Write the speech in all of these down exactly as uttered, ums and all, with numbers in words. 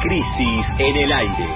Crisis en el aire.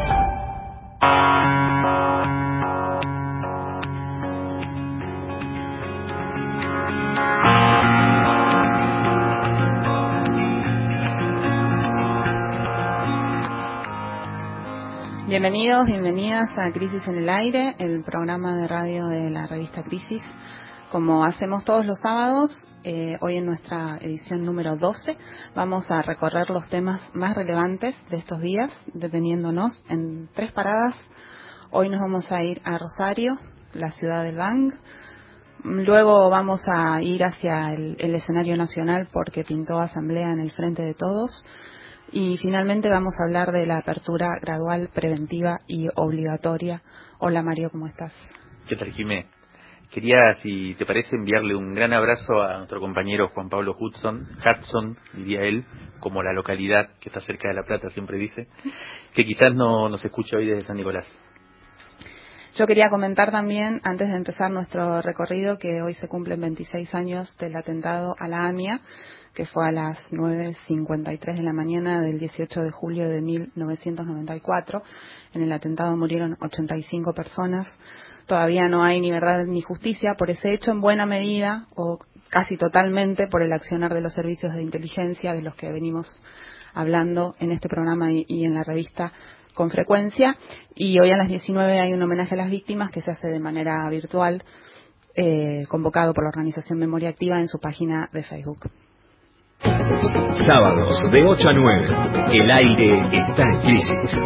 Bienvenidos, bienvenidas a Crisis en el Aire, el programa de radio de la revista Crisis. Como hacemos todos los sábados, eh, hoy en nuestra edición número doce, vamos a recorrer los temas más relevantes de estos días, deteniéndonos en tres paradas. Hoy nos vamos a ir a Rosario, la ciudad del Bang. Luego vamos a ir hacia el, el escenario nacional porque pintó asamblea en el Frente de Todos. Y finalmente vamos a hablar de la apertura gradual, preventiva y obligatoria. Hola Mario, ¿cómo estás? ¿Qué tal, Jimé? Quería, si te parece, enviarle un gran abrazo a nuestro compañero Juan Pablo Hudson, Hudson, diría él, como la localidad que está cerca de La Plata siempre dice, que quizás no nos escuche hoy desde San Nicolás. Yo quería comentar también, antes de empezar nuestro recorrido, que hoy se cumplen veintiséis años del atentado a la AMIA, que fue a las nueve cincuenta y tres de la mañana del dieciocho de julio de mil novecientos noventa y cuatro. En el atentado murieron ochenta y cinco personas. Todavía no hay ni verdad ni justicia por ese hecho, en buena medida o casi totalmente por el accionar de los servicios de inteligencia, de los que venimos hablando en este programa y, y en la revista con frecuencia. Y hoy a las diecinueve hay un homenaje a las víctimas que se hace de manera virtual, eh, convocado por la organización Memoria Activa en su página de Facebook. Sábados de ocho a nueve, el aire está en crisis.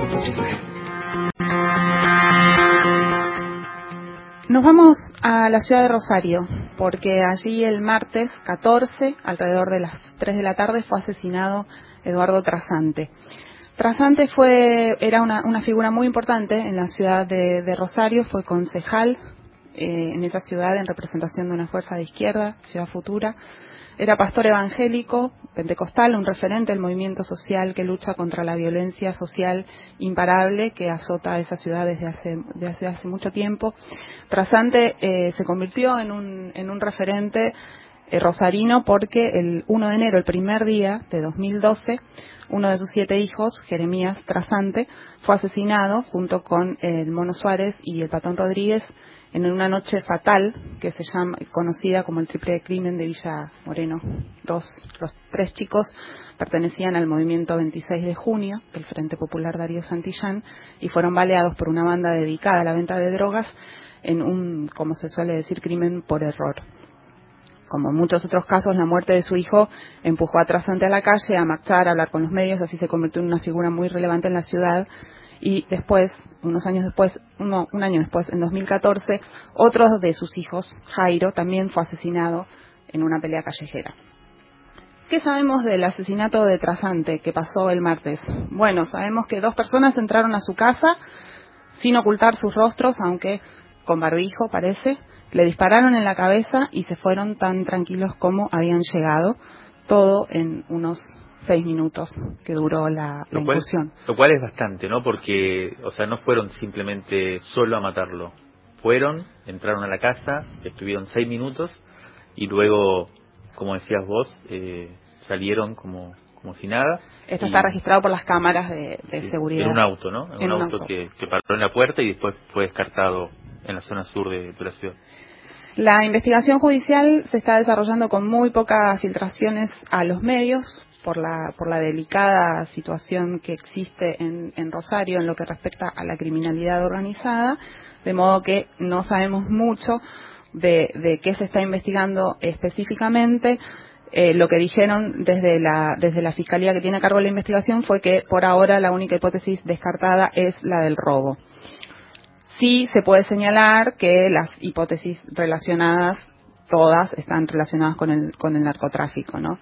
Nos vamos a la ciudad de Rosario, porque allí el martes catorce, alrededor de las tres de la tarde, fue asesinado Eduardo Trasante. Trasante fue, era una, una figura muy importante en la ciudad de, de Rosario, fue concejal eh, en esa ciudad en representación de una fuerza de izquierda, Ciudad Futura. Era pastor evangélico, pentecostal, un referente del movimiento social que lucha contra la violencia social imparable que azota a esa ciudad desde hace, desde hace mucho tiempo. Trasante eh, se convirtió en un, en un referente eh, rosarino porque el uno de enero, el primer día de dos mil doce, uno de sus siete hijos, Jeremías Trasante, fue asesinado junto con el Mono Suárez y el Patón Rodríguez en una noche fatal que se llama, conocida como el triple crimen de Villa Moreno. Dos, los tres chicos pertenecían al movimiento veintiséis de junio del Frente Popular Darío Santillán y fueron baleados por una banda dedicada a la venta de drogas en un, como se suele decir, crimen por error. Como en muchos otros casos, la muerte de su hijo empujó a Trasante a la calle, a marchar, a hablar con los medios, así se convirtió en una figura muy relevante en la ciudad. Y después, unos años después, uno, un año después, en dos mil catorce, otro de sus hijos, Jairo, también fue asesinado en una pelea callejera. ¿Qué sabemos del asesinato de Trasante que pasó el martes? Bueno, sabemos que dos personas entraron a su casa sin ocultar sus rostros, aunque con barbijo parece, le dispararon en la cabeza y se fueron tan tranquilos como habían llegado, todo en unos seis minutos que duró la, la lo cual, incursión. Lo cual es bastante, ¿no? Porque, o sea, no fueron simplemente solo a matarlo. Fueron, entraron a la casa, estuvieron seis minutos y luego, como decías vos, eh, salieron como como si nada. Esto y, está registrado por las cámaras de, de sí, seguridad. En un auto, ¿no? En, en un, un auto, auto. Que, que paró en la puerta y después fue descartado en la zona sur de, de la ciudad. La investigación judicial se está desarrollando con muy pocas filtraciones a los medios por la por la delicada situación que existe en, en Rosario en lo que respecta a la criminalidad organizada, de modo que no sabemos mucho de, de qué se está investigando específicamente. Eh, lo que dijeron desde la desde la fiscalía que tiene a cargo la investigación fue que por ahora la única hipótesis descartada es la del robo. Sí se puede señalar que las hipótesis relacionadas, todas están relacionadas con el con el narcotráfico, ¿no?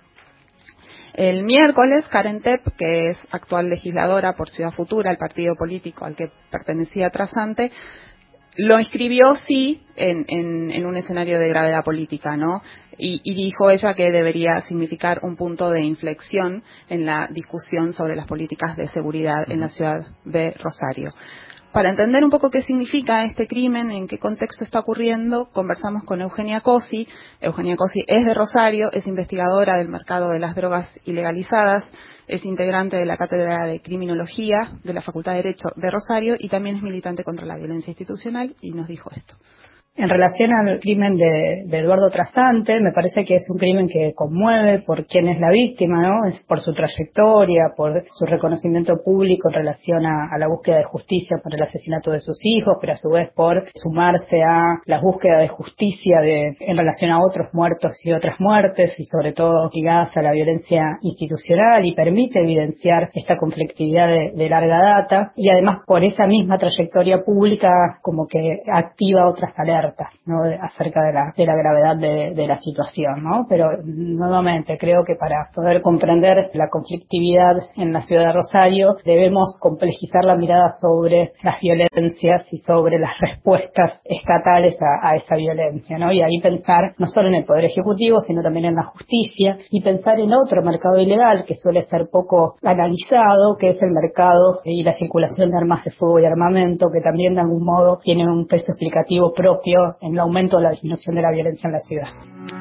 El miércoles, Karen Tepp, que es actual legisladora por Ciudad Futura, el partido político al que pertenecía Trasante, lo inscribió, sí, en, en, en un escenario de gravedad política, ¿no? Y, y dijo ella que debería significar un punto de inflexión en la discusión sobre las políticas de seguridad uh-huh. en la ciudad de Rosario. Para entender un poco qué significa este crimen, en qué contexto está ocurriendo, conversamos con Eugenia Cosi. Eugenia Cosi es de Rosario, es investigadora del mercado de las drogas ilegalizadas, es integrante de la Cátedra de Criminología de la Facultad de Derecho de Rosario y también es militante contra la violencia institucional, y nos dijo esto. En relación al crimen de, de Eduardo Trasante, me parece que es un crimen que conmueve por quién es la víctima, ¿no? Es por su trayectoria, por su reconocimiento público en relación a, a la búsqueda de justicia por el asesinato de sus hijos, pero a su vez por sumarse a la búsqueda de justicia de, en relación a otros muertos y otras muertes, y sobre todo ligadas a la violencia institucional, y permite evidenciar esta conflictividad de, de larga data, y además por esa misma trayectoria pública como que activa otras alertas, ¿no? acerca de la, de la gravedad de, de la situación, ¿no? Pero nuevamente creo que para poder comprender la conflictividad en la ciudad de Rosario debemos complejizar la mirada sobre las violencias y sobre las respuestas estatales a, a esa violencia, ¿no? Y ahí pensar no solo en el Poder Ejecutivo, sino también en la justicia, y pensar en otro mercado ilegal que suele ser poco analizado, que es el mercado y la circulación de armas de fuego y armamento, que también de algún modo tiene un peso explicativo propio en el aumento de la disminución de la violencia en la ciudad.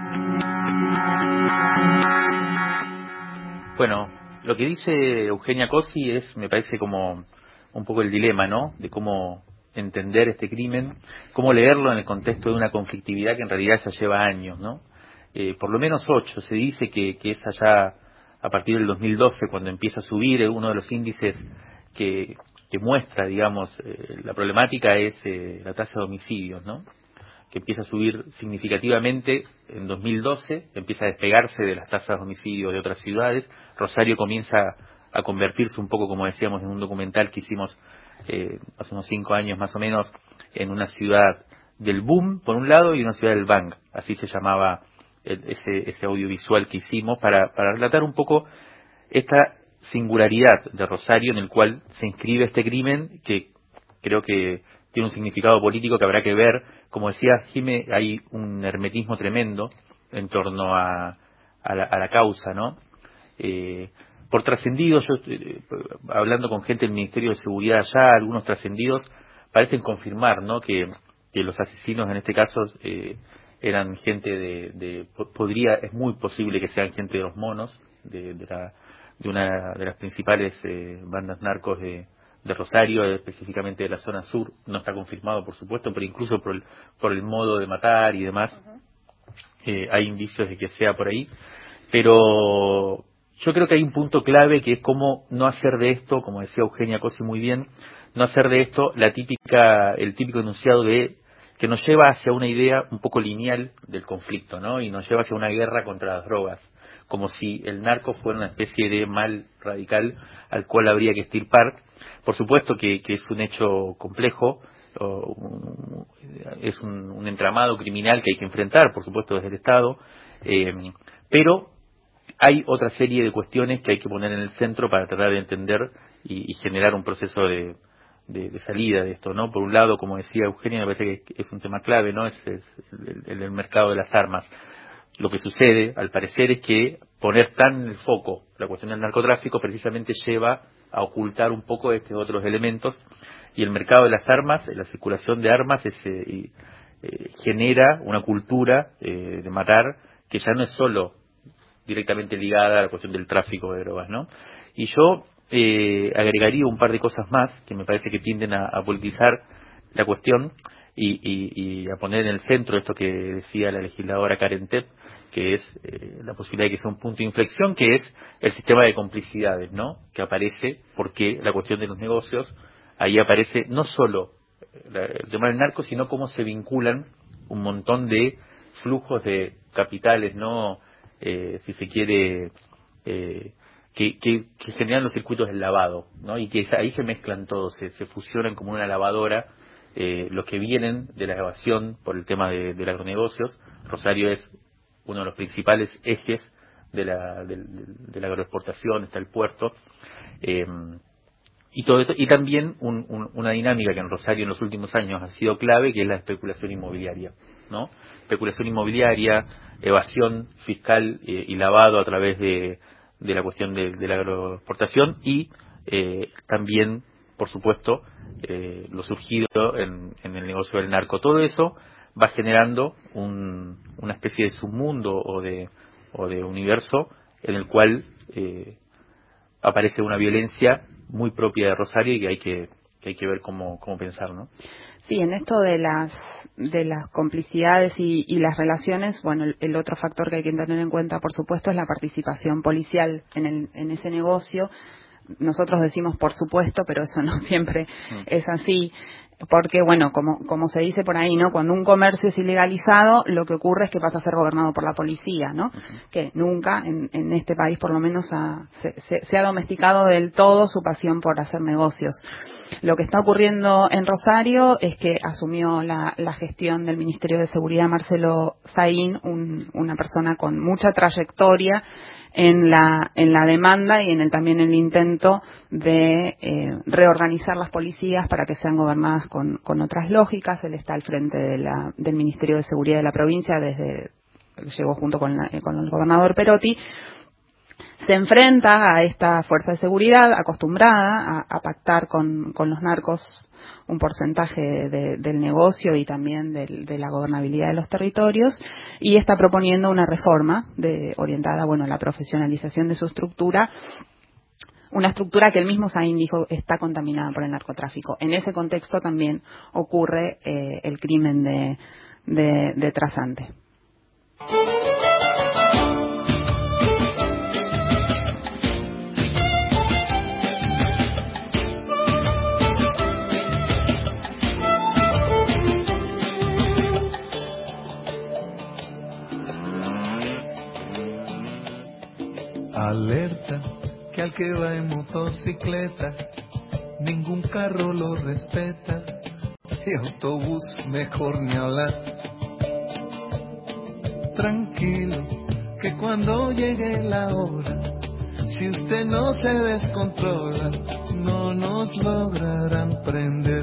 Bueno, lo que dice Eugenia Cosi es, me parece, como un poco el dilema, ¿no? De cómo entender este crimen, cómo leerlo en el contexto de una conflictividad que en realidad ya lleva años, ¿no? Eh, por lo menos ocho. Se dice que, que es allá a partir del dos mil doce cuando empieza a subir. Uno de los índices que, que muestra, digamos, eh, la problemática es eh, la tasa de homicidios, ¿no? Que empieza a subir significativamente en dos mil doce, empieza a despegarse de las tasas de homicidios de otras ciudades. Rosario comienza a convertirse un poco, como decíamos en un documental que hicimos eh, hace unos cinco años más o menos, en una ciudad del boom, por un lado, y una ciudad del bang. Así se llamaba el, ese, ese audiovisual que hicimos para, para relatar un poco esta singularidad de Rosario en el cual se inscribe este crimen, que creo que tiene un significado político que habrá que ver. Como decía Jimé, hay un hermetismo tremendo en torno a, a, la, a la causa, ¿no? Eh, por trascendidos, yo eh, hablando con gente del Ministerio de Seguridad allá, algunos trascendidos parecen confirmar, ¿no? Que, que los asesinos en este caso eh, eran gente de, de, podría, es muy posible que sean gente de los monos, de, de, la, de una de las principales eh, bandas narcos de de Rosario, específicamente de la zona sur. No está confirmado, por supuesto, pero incluso por el, por el modo de matar y demás, uh-huh. eh, hay indicios de que sea por ahí. Pero yo creo que hay un punto clave, que es cómo no hacer de esto, como decía Eugenia Cosi muy bien, no hacer de esto la típica, el típico enunciado de que nos lleva hacia una idea un poco lineal del conflicto, ¿no? Y nos lleva hacia una guerra contra las drogas, como si el narco fuera una especie de mal radical al cual habría que extirpar. Por supuesto que, que es un hecho complejo, o un, es un, un entramado criminal que hay que enfrentar, por supuesto, desde el Estado, eh, pero hay otra serie de cuestiones que hay que poner en el centro para tratar de entender y, y generar un proceso de, de, de salida de esto, ¿no? Por un lado, como decía Eugenia, me parece que es un tema clave, ¿no? Es, es el, el, el mercado de las armas. Lo que sucede, al parecer, es que poner tan en el foco la cuestión del narcotráfico precisamente lleva a ocultar un poco estos otros elementos, y el mercado de las armas, la circulación de armas, es, eh, eh, genera una cultura eh, de matar que ya no es solo directamente ligada a la cuestión del tráfico de drogas, ¿no? Y yo eh, agregaría un par de cosas más que me parece que tienden a, a politizar la cuestión y, y, y a poner en el centro esto que decía la legisladora Karen Tepp, que es eh, la posibilidad de que sea un punto de inflexión, que es el sistema de complicidades, ¿no? Que aparece porque la cuestión de los negocios, ahí aparece no solo el tema del narco, sino cómo se vinculan un montón de flujos de capitales, ¿no? Eh, si se quiere, eh, que, que, que generan los circuitos del lavado, ¿no? Y que ahí se mezclan todos, se, se fusionan como una lavadora, eh, los que vienen de la evasión por el tema de, de los agronegocios. Rosario es uno de los principales ejes de la, de, de la agroexportación, está el puerto, eh, y todo esto, y también un, un, una dinámica que en Rosario en los últimos años ha sido clave, que es la especulación inmobiliaria, ¿no? Especulación inmobiliaria, evasión fiscal eh, y lavado a través de, de la cuestión de, de la agroexportación, y eh, también, por supuesto, eh, lo surgido en, en el negocio del narco. Todo eso va generando un, una especie de submundo o de, o de universo en el cual eh, aparece una violencia muy propia de Rosario y que hay que, que hay que ver cómo, cómo pensar, ¿no? Sí, en esto de las de las complicidades y, y las relaciones, bueno, el, el otro factor que hay que tener en cuenta, por supuesto, es la participación policial en, el, en ese negocio. Nosotros decimos por supuesto, pero eso no siempre mm. es así. Porque, bueno, como, como se dice por ahí, ¿no? Cuando un comercio es ilegalizado, lo que ocurre es que pasa a ser gobernado por la policía, ¿no? Uh-huh. Que nunca en, en este país, por lo menos, ha, se, se, se ha domesticado del todo su pasión por hacer negocios. Lo que está ocurriendo en Rosario es que asumió la, la gestión del Ministerio de Seguridad Marcelo Saín, un, una persona con mucha trayectoria en la en la demanda y en el también en el intento de eh, reorganizar las policías para que sean gobernadas con, con otras lógicas. Él está al frente de la, del Ministerio de Seguridad de la provincia desde llegó junto con, la, con el gobernador Perotti. Se enfrenta a esta fuerza de seguridad acostumbrada a, a pactar con, con los narcos un porcentaje de, del negocio y también del, de la gobernabilidad de los territorios, y está proponiendo una reforma de, orientada bueno, a la profesionalización de su estructura, una estructura que el mismo Saín dijo está contaminada por el narcotráfico. En ese contexto también ocurre eh, el crimen de, de, de Trasante. Alerta, que al que va en motocicleta, ningún carro lo respeta, y autobús mejor ni hablar. Tranquilo, que cuando llegue la hora, si usted no se descontrola, no nos lograrán prender.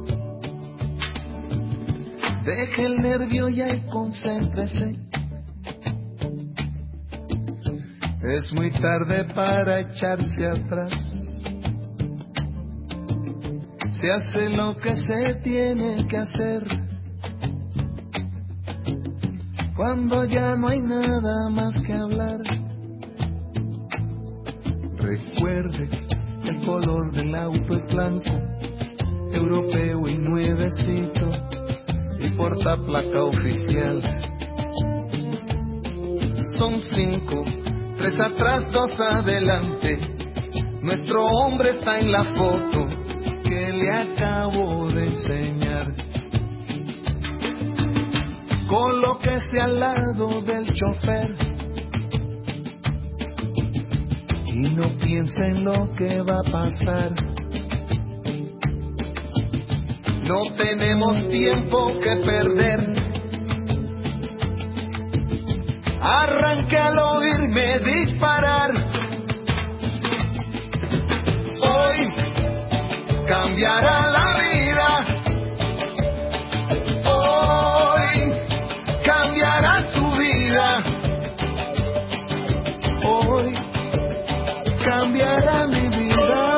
Deje el nervio ya y concéntrese. Es muy tarde para echarse atrás. Se hace lo que se tiene que hacer. Cuando ya no hay nada más que hablar. Recuerde, el color del auto es blanco, europeo y nuevecito, y porta placa oficial. Son cinco. Tres atrás, dos adelante. Nuestro hombre está en la foto que le acabo de enseñar. Colóquese al lado del chofer y no piense en lo que va a pasar. No tenemos tiempo que perder. Arranque al oírme disparar. Hoy cambiará la vida. Hoy cambiará tu vida. Hoy cambiará mi vida.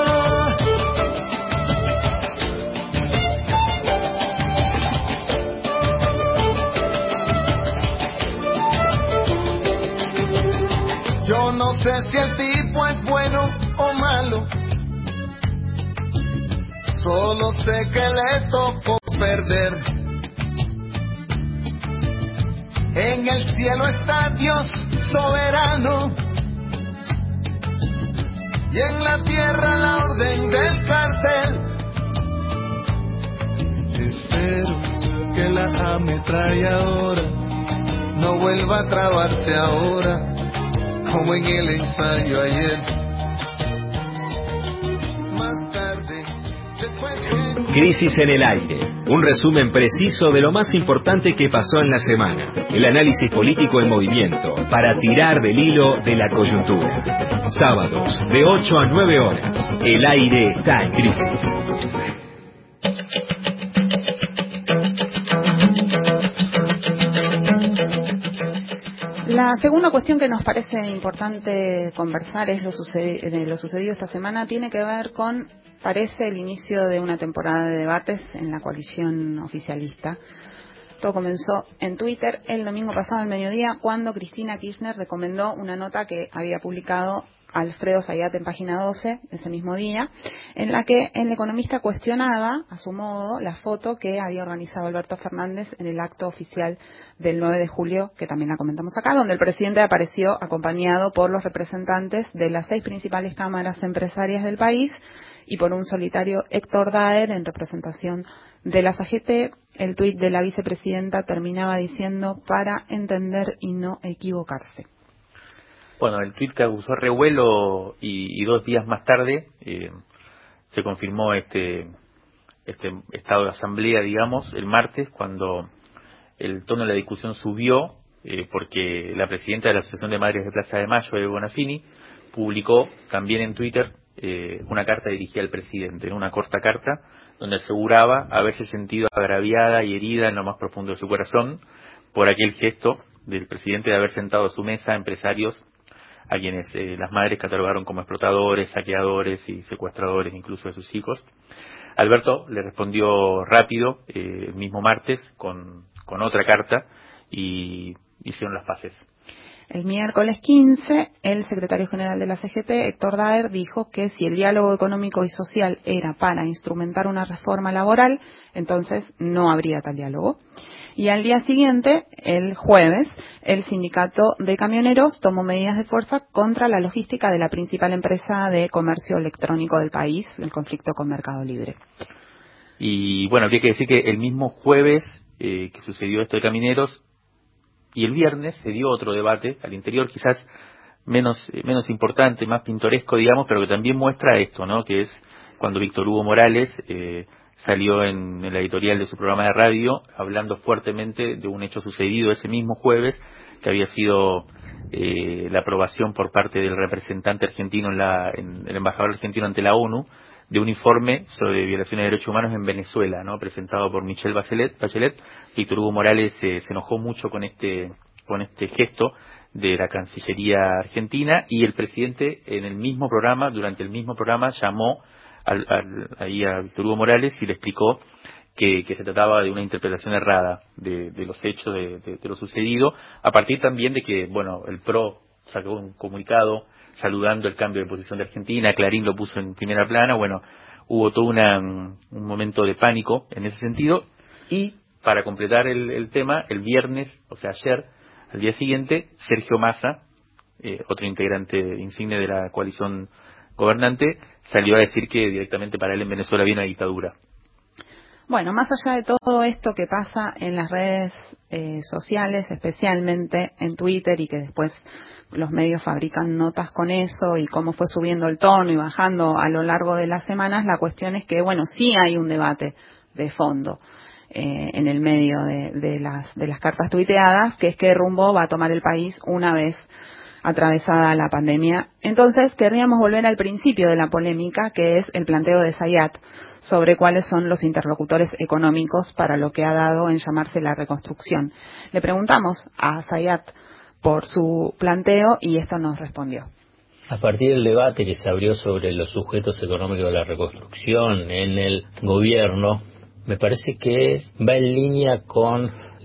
Yo no sé si el tipo es bueno o malo, solo sé que le tocó perder. En el cielo está Dios soberano y en la tierra la orden del cartel. Espero que la ametralladora no vuelva a trabarse ahora como en el ensayo ayer. Más tarde, después de... Crisis en el aire, un resumen preciso de lo más importante que pasó en la semana. El análisis político en movimiento para tirar del hilo de la coyuntura. Sábados de ocho a nueve horas. El aire está en crisis. La segunda cuestión que nos parece importante conversar es lo, sucedi- de lo sucedido esta semana. Tiene que ver con Parece el inicio de una temporada de debates en la coalición oficialista. Todo comenzó en Twitter el domingo pasado al mediodía, cuando Cristina Kirchner recomendó una nota que había publicado Alfredo Zayat en Página doce ese mismo día, en la que el economista cuestionaba, a su modo, la foto que había organizado Alberto Fernández en el acto oficial del nueve de julio, que también la comentamos acá, donde el presidente apareció acompañado por los representantes de las seis principales cámaras empresarias del país y por un solitario Héctor Daer en representación de la C G T. El tuit de la vicepresidenta terminaba diciendo: para entender y no equivocarse. Bueno, el tuit causó revuelo y, y dos días más tarde eh, se confirmó este, este estado de asamblea, digamos, el martes, cuando el tono de la discusión subió eh, porque la presidenta de la Asociación de Madres de Plaza de Mayo, Eve Bonafini, publicó también en Twitter eh, una carta dirigida al presidente, una corta carta, donde aseguraba haberse sentido agraviada y herida en lo más profundo de su corazón por aquel gesto del presidente de haber sentado a su mesa a empresarios a quienes eh, las madres catalogaron como explotadores, saqueadores y secuestradores incluso de sus hijos. Alberto le respondió rápido, eh, el mismo martes, con, con otra carta, y hicieron las paces. El miércoles quince, el secretario general de la C G T, Héctor Daer, dijo que si el diálogo económico y social era para instrumentar una reforma laboral, entonces no habría tal diálogo. Y al día siguiente, el jueves, el sindicato de camioneros tomó medidas de fuerza contra la logística de la principal empresa de comercio electrónico del país, el conflicto con Mercado Libre. Y bueno, hay que decir que el mismo jueves eh, que sucedió esto de camioneros, y el viernes se dio otro debate al interior, quizás menos eh, menos importante, más pintoresco, digamos, pero que también muestra esto, ¿no? Que es cuando Víctor Hugo Morales eh, salió en, en la editorial de su programa de radio hablando fuertemente de un hecho sucedido ese mismo jueves, que había sido eh, la aprobación por parte del representante argentino, en la, en, el embajador argentino ante la ONU, de un informe sobre violaciones de derechos humanos en Venezuela, ¿no? Presentado por Michelle Bachelet. Bachelet. Víctor Hugo Morales eh, se enojó mucho con este con este gesto de la Cancillería argentina, y el presidente en el mismo programa, durante el mismo programa, llamó al, al, ahí a Víctor Hugo Morales y le explicó que, que se trataba de una interpretación errada de, de los hechos, de, de, de lo sucedido, a partir también de que, bueno, el P R O sacó un comunicado saludando el cambio de posición de Argentina, Clarín lo puso en primera plana. Bueno, hubo todo una, un momento de pánico en ese sentido, y para completar el, el tema, el viernes, o sea ayer, al día siguiente, Sergio Massa, eh, otro integrante insigne de la coalición gobernante, salió a decir que directamente para él en Venezuela había una dictadura. Bueno, más allá de todo esto que pasa en las redes eh, sociales, especialmente en Twitter, y que después los medios fabrican notas con eso, y cómo fue subiendo el tono y bajando a lo largo de las semanas, la cuestión es que, bueno, sí hay un debate de fondo eh, en el medio de, de las de las cartas tuiteadas, que es qué rumbo va a tomar el país una vez atravesada la pandemia. Entonces, querríamos volver al principio de la polémica, que es el planteo de Zayat sobre cuáles son los interlocutores económicos para lo que ha dado en llamarse la reconstrucción. Le preguntamos a Zayat por su planteo y esto nos respondió. A partir del debate que se abrió sobre los sujetos económicos de la reconstrucción en el gobierno, me parece que va en línea con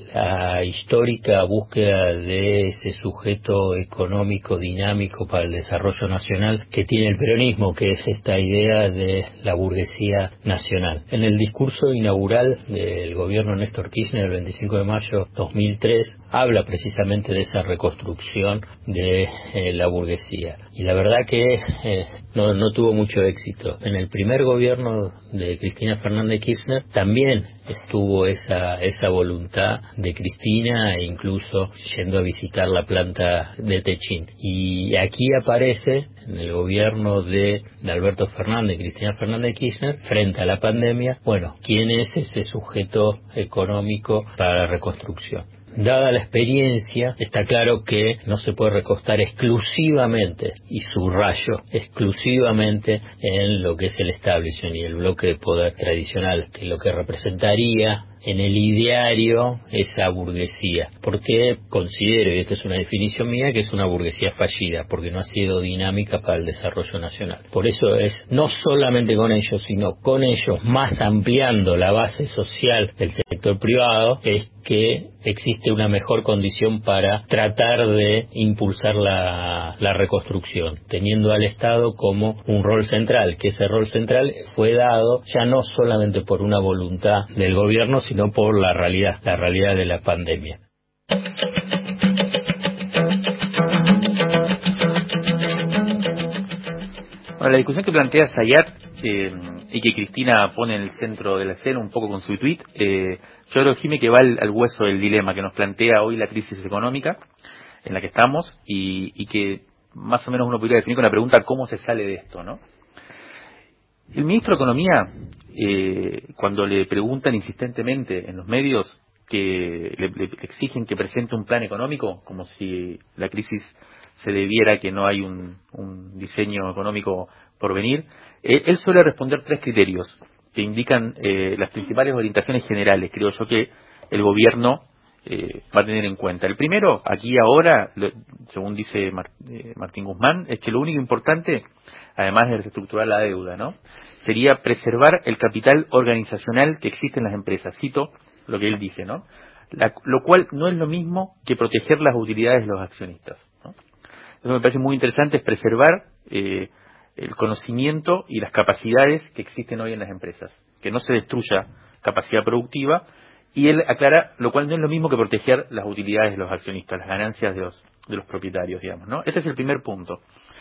la histórica búsqueda de ese sujeto económico dinámico para el desarrollo nacional que tiene el peronismo, que es esta idea de la burguesía nacional. En el discurso inaugural del gobierno de Néstor Kirchner el veinticinco de mayo de dos mil tres habla precisamente de esa reconstrucción de eh, la burguesía. Y la verdad que eh, no, no tuvo mucho éxito. En el primer gobierno de Cristina Fernández Kirchner también estuvo esa esa voluntad de Cristina, e incluso yendo a visitar la planta de Techín. Y aquí aparece en el gobierno de, de Alberto Fernández, Cristina Fernández Kirchner, frente a la pandemia, bueno, ¿quién es ese sujeto económico para la reconstrucción? Dada la experiencia, está claro que no se puede recostar exclusivamente, y subrayo, exclusivamente en lo que es el establishment y el bloque de poder tradicional, que lo que representaría en el ideario esa burguesía. Porque considero, y esta es una definición mía, que es una burguesía fallida, porque no ha sido dinámica para el desarrollo nacional. Por eso es no solamente con ellos, sino con ellos, más ampliando la base social del sector privado, es que existe una mejor condición para tratar de impulsar la, la reconstrucción, teniendo al Estado como un rol central, que ese rol central fue dado ya no solamente por una voluntad del gobierno, sino por la realidad, la realidad de la pandemia. Bueno, la discusión que plantea Zayat eh, y que Cristina pone en el centro de la escena un poco con su tuit, eh, yo creo, Jimé, que va al, al hueso del dilema que nos plantea hoy la crisis económica en la que estamos y, y que más o menos uno podría definir con la pregunta ¿cómo se sale de esto?, ¿no? El ministro de Economía, eh, cuando le preguntan insistentemente en los medios que le, le exigen que presente un plan económico, como si la crisis se debiera a que no hay un, un diseño económico por venir, eh, él suele responder tres criterios que indican eh, las principales orientaciones generales, creo yo, que el gobierno eh, va a tener en cuenta. El primero, aquí y ahora, lo, según dice Mar, eh, Martín Guzmán, es que lo único importante, además de reestructurar la deuda, ¿no?, sería preservar el capital organizacional que existe en las empresas. Cito lo que él dice, ¿no? La, lo cual no es lo mismo que proteger las utilidades de los accionistas, ¿no? Eso me parece muy interesante, es preservar eh, el conocimiento y las capacidades que existen hoy en las empresas, que no se destruya capacidad productiva, y él aclara, lo cual no es lo mismo que proteger las utilidades de los accionistas, las ganancias de los, de los propietarios, digamos, ¿no? Este es el primer punto.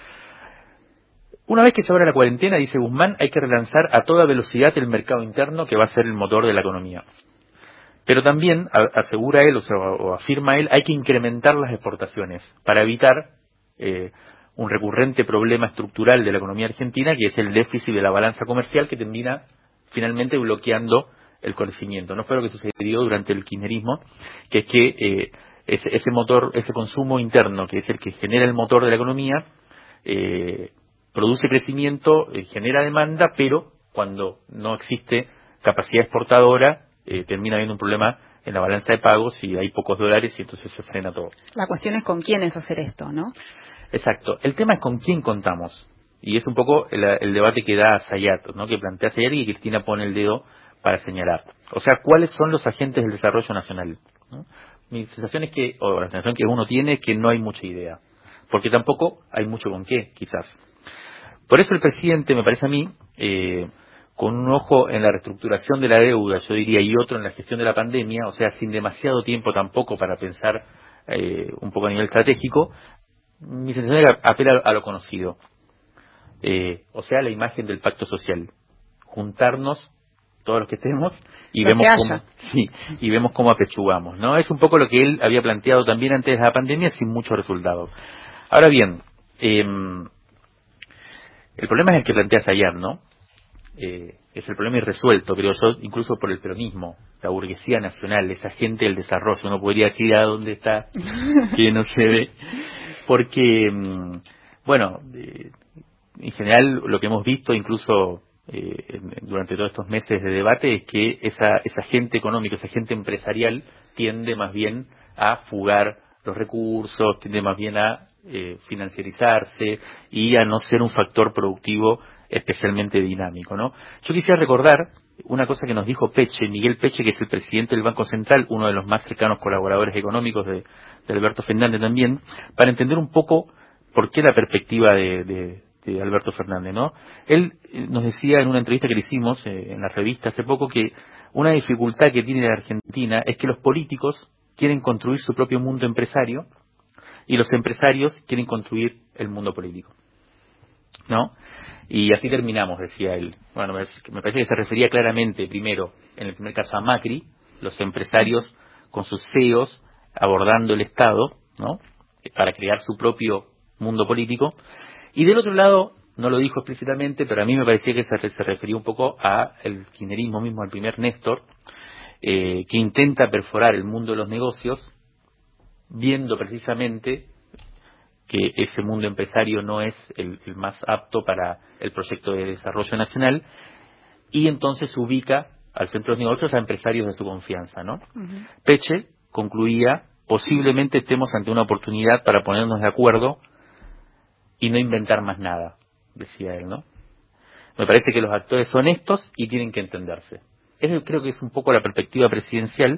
Una vez que se abra la cuarentena, dice Guzmán, hay que relanzar a toda velocidad el mercado interno, que va a ser el motor de la economía. Pero también, asegura él, o, sea, o afirma él, hay que incrementar las exportaciones para evitar eh, un recurrente problema estructural de la economía argentina, que es el déficit de la balanza comercial, que termina finalmente bloqueando el crecimiento. No fue lo que sucedió durante el kirchnerismo, que es que eh, ese, ese motor, ese consumo interno, que es el que genera el motor de la economía, eh, produce crecimiento, eh, genera demanda, pero cuando no existe capacidad exportadora, eh, termina habiendo un problema en la balanza de pagos y hay pocos dólares y entonces se frena todo. La cuestión es con quiénes hacer esto, ¿no? Exacto. El tema es con quién contamos. Y es un poco el, el debate que da Zayat, ¿no?, que plantea Zayat y que Cristina pone el dedo para señalar. O sea, ¿cuáles son los agentes del desarrollo nacional?, ¿no? Mi sensación es que, o la sensación que uno tiene es que no hay mucha idea. Porque tampoco hay mucho con qué, quizás. Por eso el presidente, me parece a mí, eh, con un ojo en la reestructuración de la deuda, yo diría, y otro en la gestión de la pandemia, o sea, sin demasiado tiempo tampoco para pensar eh, un poco a nivel estratégico, mi sensación es que apela a lo conocido. Eh, o sea, la imagen del pacto social. Juntarnos todos los que estemos y lo vemos que cómo, sí, y vemos cómo apechugamos, ¿no? Es un poco lo que él había planteado también antes de la pandemia sin mucho resultado. Ahora bien, eh, el problema es el que plantea Zayat, ¿no? Eh, es el problema irresuelto, creo yo, incluso por el peronismo, la burguesía nacional, esa gente del desarrollo. Uno podría decir a dónde está, que no se ve, porque, bueno, eh, en general lo que hemos visto, incluso eh, durante todos estos meses de debate, es que esa, esa gente económica, esa gente empresarial, tiende más bien a fugar los recursos, tiende más bien a eh, financiarizarse y a no ser un factor productivo especialmente dinámico, ¿no? Yo quisiera recordar una cosa que nos dijo Peche, Miguel Peche, que es el presidente del Banco Central, uno de los más cercanos colaboradores económicos de, de Alberto Fernández también, para entender un poco por qué la perspectiva de, de, de Alberto Fernández, ¿no? Él nos decía en una entrevista que le hicimos eh, en la revista hace poco que una dificultad que tiene la Argentina es que los políticos quieren construir su propio mundo empresario y los empresarios quieren construir el mundo político, ¿no? Y así terminamos, decía él. Bueno, me parece que se refería claramente, primero, en el primer caso a Macri, los empresarios con sus C E Os abordando el Estado, ¿no?, para crear su propio mundo político. Y del otro lado, no lo dijo explícitamente, pero a mí me parecía que se, se refería un poco a el kirchnerismo mismo, al primer Néstor, eh, que intenta perforar el mundo de los negocios, viendo precisamente que ese mundo empresario no es el, el más apto para el proyecto de desarrollo nacional, y entonces ubica al centro de los negocios a empresarios de su confianza, ¿no? Uh-huh. Peche concluía, posiblemente estemos ante una oportunidad para ponernos de acuerdo y no inventar más nada, decía él, ¿no? Me parece que los actores son estos y tienen que entenderse. Eso creo que es un poco la perspectiva presidencial,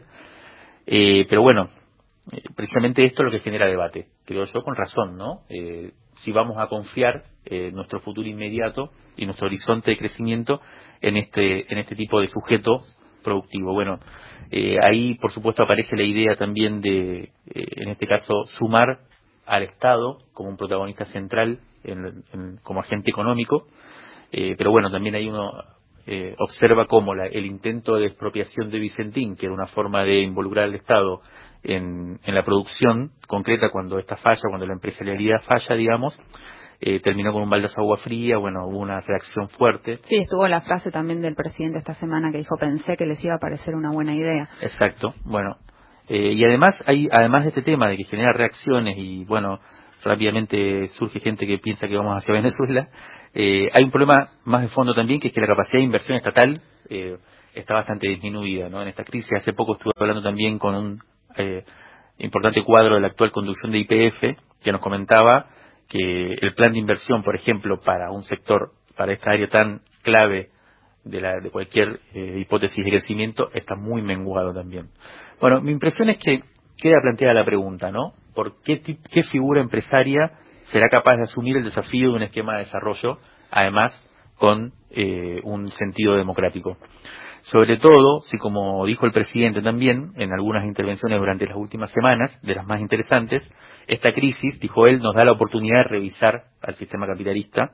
eh, pero bueno, eh, precisamente esto es lo que genera debate, creo yo, con razón, ¿no? Eh, si vamos a confiar eh, nuestro futuro inmediato y nuestro horizonte de crecimiento en este en este tipo de sujeto productivo. Bueno, eh, ahí por supuesto aparece la idea también de, eh, en este caso, sumar al Estado como un protagonista central en, en, como agente económico. Eh, pero bueno, también hay uno eh, observa cómo la, el intento de expropiación de Vicentín, que era una forma de involucrar al Estado en, en la producción concreta cuando esta falla, cuando la empresarialidad falla, digamos, eh, terminó con un baldazo de agua fría. Bueno, hubo una reacción fuerte. Sí, estuvo la frase también del presidente esta semana que dijo, pensé que les iba a parecer una buena idea. Exacto, bueno, eh, y además hay, además de este tema de que genera reacciones y bueno, rápidamente surge gente que piensa que vamos hacia Venezuela. Eh, hay un problema más de fondo también, que es que la capacidad de inversión estatal eh, está bastante disminuida, ¿no? En esta crisis. Hace poco estuve hablando también con un eh, importante cuadro de la actual conducción de Y P F, que nos comentaba que el plan de inversión, por ejemplo, para un sector, para esta área tan clave de, la, de cualquier eh, hipótesis de crecimiento, está muy menguado también. Bueno, mi impresión es que queda planteada la pregunta, ¿no? ¿Por qué, qué figura empresaria será capaz de asumir el desafío de un esquema de desarrollo, además con eh, un sentido democrático? Sobre todo, si como dijo el presidente también, en algunas intervenciones durante las últimas semanas, de las más interesantes, esta crisis, dijo él, nos da la oportunidad de revisar al sistema capitalista.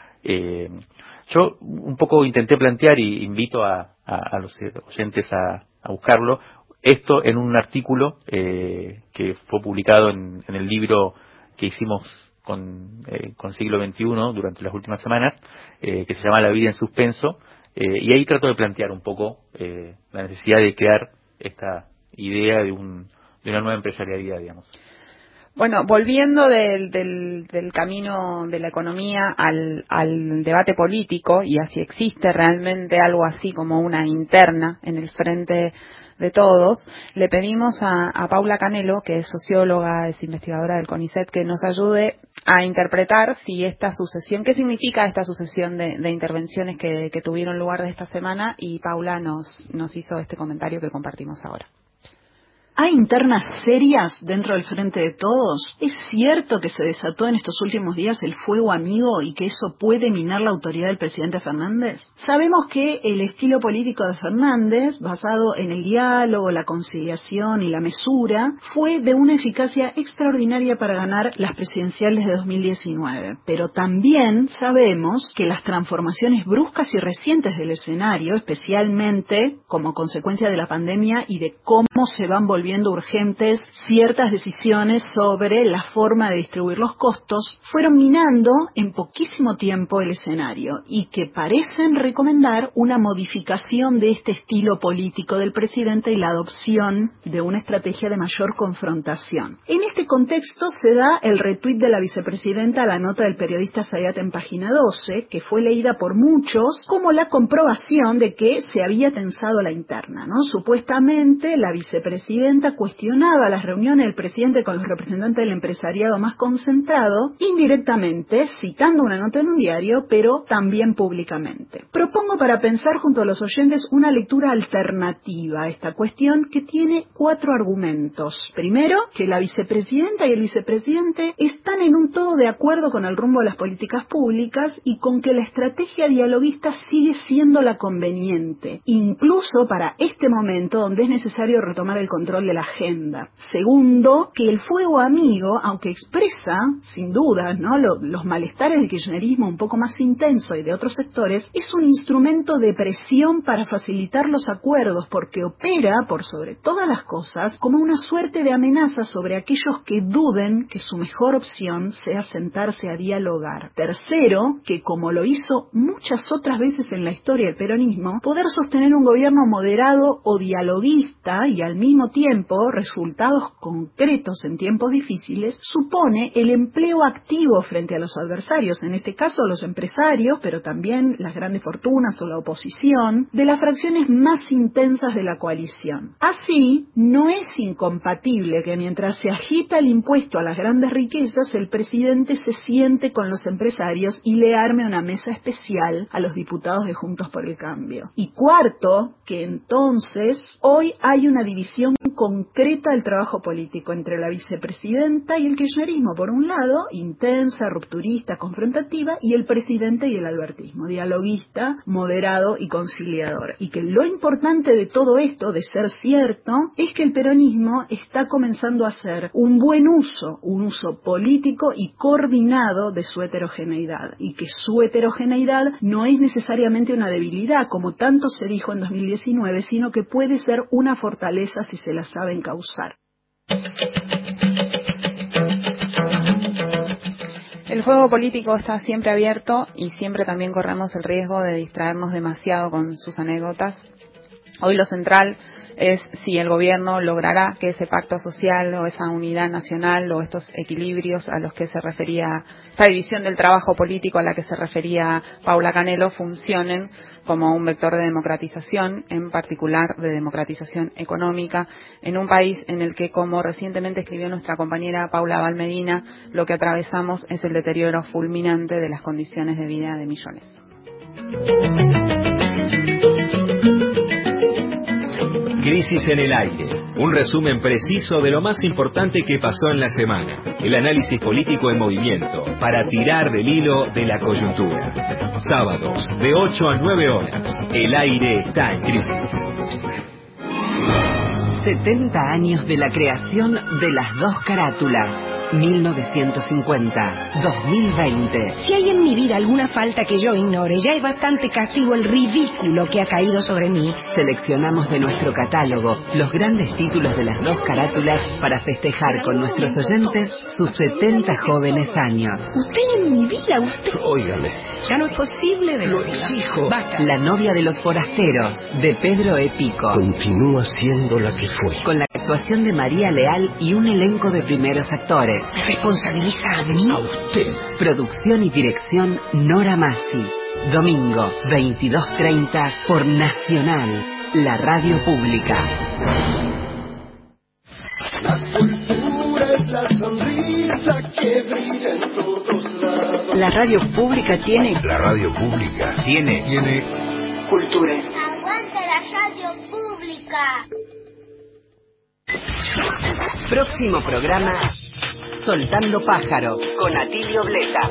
Eh, yo un poco intenté plantear, y invito a, a, a los oyentes a, a buscarlo, esto en un artículo eh, que fue publicado en, en el libro que hicimos con, eh, con Siglo veintiuno durante las últimas semanas, eh, que se llama La vida en suspenso, eh, y ahí trato de plantear un poco eh, la necesidad de crear esta idea de, un, de una nueva empresarialidad, digamos. Bueno, volviendo del, del, del camino de la economía al, al debate político, y así existe realmente algo así como una interna en el frente de todos, le pedimos a, a Paula Canelo, que es socióloga, es investigadora del CONICET, que nos ayude a interpretar si esta sucesión, qué significa esta sucesión de, de intervenciones que, que tuvieron lugar de esta semana, y Paula nos, nos hizo este comentario que compartimos ahora. ¿Hay internas serias dentro del frente de todos? ¿Es cierto que se desató en estos últimos días el fuego amigo y que eso puede minar la autoridad del presidente Fernández? Sabemos que el estilo político de Fernández, basado en el diálogo, la conciliación y la mesura, fue de una eficacia extraordinaria para ganar las presidenciales de dos mil diecinueve. Pero también sabemos que las transformaciones bruscas y recientes del escenario, especialmente como consecuencia de la pandemia y de cómo se van volviendo viendo urgentes ciertas decisiones sobre la forma de distribuir los costos, fueron minando en poquísimo tiempo el escenario y que parecen recomendar una modificación de este estilo político del presidente y la adopción de una estrategia de mayor confrontación. En este contexto se da el retweet de la vicepresidenta a la nota del periodista Zayat en Página doce, que fue leída por muchos como la comprobación de que se había tensado la interna, ¿no? Supuestamente la vicepresidenta cuestionaba las reuniones del presidente con los representantes del empresariado más concentrado, indirectamente, citando una nota en un diario, pero también públicamente. Propongo para pensar junto a los oyentes una lectura alternativa a esta cuestión que tiene cuatro argumentos. Primero, que la vicepresidenta y el vicepresidente están en un todo de acuerdo con el rumbo de las políticas públicas y con que la estrategia dialoguista sigue siendo la conveniente, incluso para este momento donde es necesario retomar el control de la agenda. Segundo, que el fuego amigo, aunque expresa, sin duda, ¿no?, lo, los malestares del kirchnerismo un poco más intenso y de otros sectores, es un instrumento de presión para facilitar los acuerdos, porque opera, por sobre todas las cosas, como una suerte de amenaza sobre aquellos que duden que su mejor opción sea sentarse a dialogar. Tercero, que como lo hizo muchas otras veces en la historia del peronismo, poder sostener un gobierno moderado o dialoguista y al mismo tiempo tiempo, resultados concretos en tiempos difíciles supone el empleo activo frente a los adversarios, en este caso los empresarios, pero también las grandes fortunas o la oposición, de las fracciones más intensas de la coalición. Así, no es incompatible que mientras se agita el impuesto a las grandes riquezas, el presidente se siente con los empresarios y le arme una mesa especial a los diputados de Juntos por el Cambio. Y cuarto, que entonces hoy hay una división concreta del trabajo político entre la vicepresidenta y el kirchnerismo, por un lado, intensa, rupturista, confrontativa, y el presidente y el albertismo, dialoguista, moderado y conciliador. Y que lo importante de todo esto, de ser cierto, es que el peronismo está comenzando a hacer un buen uso, un uso político y coordinado de su heterogeneidad, y que su heterogeneidad no es necesariamente una debilidad, como tanto se dijo en dos mil diecinueve, sino que puede ser una fortaleza si se la sabe encauzar. El juego político está siempre abierto y siempre también corremos el riesgo de distraernos demasiado con sus anécdotas. Hoy lo central es si el gobierno logrará que ese pacto social o esa unidad nacional o estos equilibrios a los que se refería, esta división del trabajo político a la que se refería Paula Canelo, funcionen como un vector de democratización, en particular de democratización económica, en un país en el que, como recientemente escribió nuestra compañera Paula Valmedina, lo que atravesamos es el deterioro fulminante de las condiciones de vida de millones. Crisis en el aire, un resumen preciso de lo más importante que pasó en la semana. El análisis político en movimiento, para tirar del hilo de la coyuntura. Sábados, de ocho a nueve horas, el aire está en crisis. setenta años de la creación de las dos carátulas. mil novecientos cincuenta a dos mil veinte. Si hay en mi vida alguna falta que yo ignore, ya es bastante castigo el ridículo que ha caído sobre mí. Seleccionamos de nuestro catálogo los grandes títulos de las dos carátulas para festejar con nuestros oyentes sus setenta jóvenes años. Usted en mi vida, usted... Óigame. Ya no es posible de Lo exijo. Basta. La novia de los forasteros, de Pedro E. Pico. Continúa siendo la que fue. Con la actuación de María Leal y un elenco de primeros actores. ¿Me responsabiliza a mí? A usted. Producción y dirección Nora Massi. Domingo, veintidós treinta, por Nacional, la radio pública. La cultura es la sonrisa que brilla en todos lados. La radio pública tiene... La radio pública Tiene. Tiene... Cultura. ¡Aguante la radio pública! Próximo programa... Soltando pájaros, con Atilio Bleta.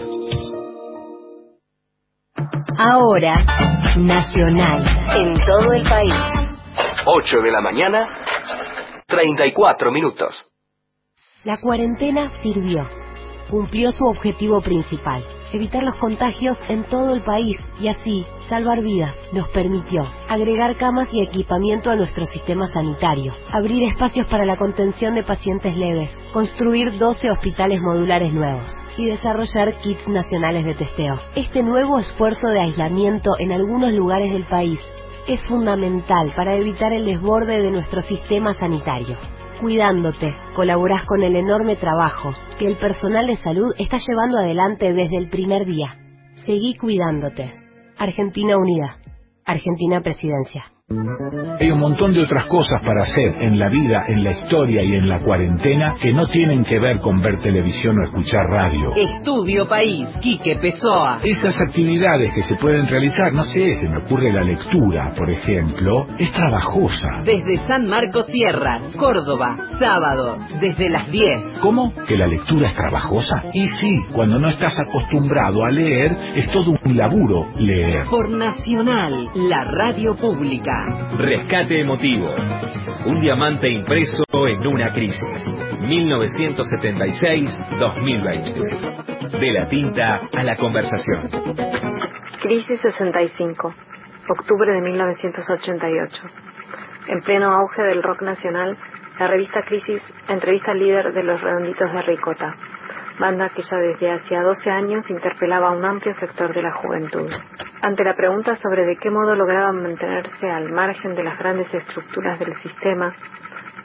Ahora, Nacional, en todo el país. ocho de la mañana, treinta y cuatro minutos. La cuarentena sirvió. Cumplió su objetivo principal, evitar los contagios en todo el país y así salvar vidas. Nos permitió agregar camas y equipamiento a nuestro sistema sanitario, abrir espacios para la contención de pacientes leves, construir doce hospitales modulares nuevos y desarrollar kits nacionales de testeo. Este nuevo esfuerzo de aislamiento en algunos lugares del país es fundamental para evitar el desborde de nuestro sistema sanitario. Cuidándote, colaborás con el enorme trabajo que el personal de salud está llevando adelante desde el primer día. Seguí cuidándote. Argentina Unida. Argentina Presidencia. Hay un montón de otras cosas para hacer en la vida, en la historia y en la cuarentena que no tienen que ver con ver televisión o escuchar radio. Estudio País, Quique Pessoa. Esas actividades que se pueden realizar, no sé, se me ocurre la lectura, por ejemplo, es trabajosa. Desde San Marcos Sierras, Córdoba, sábados, desde las diez. ¿Cómo? ¿Que la lectura es trabajosa? Y sí, cuando no estás acostumbrado a leer, es todo un laburo leer. Por Nacional, la radio pública. Rescate emotivo. Un diamante impreso en una crisis. mil novecientos setenta y seis a dos mil veinte. De la tinta a la conversación. Crisis sesenta y cinco. Octubre de mil novecientos ochenta y ocho. En pleno auge del rock nacional, la revista Crisis entrevista al líder de Los Redonditos de Ricota, banda que ya desde hacía doce años interpelaba a un amplio sector de la juventud. Ante la pregunta sobre de qué modo lograban mantenerse al margen de las grandes estructuras del sistema,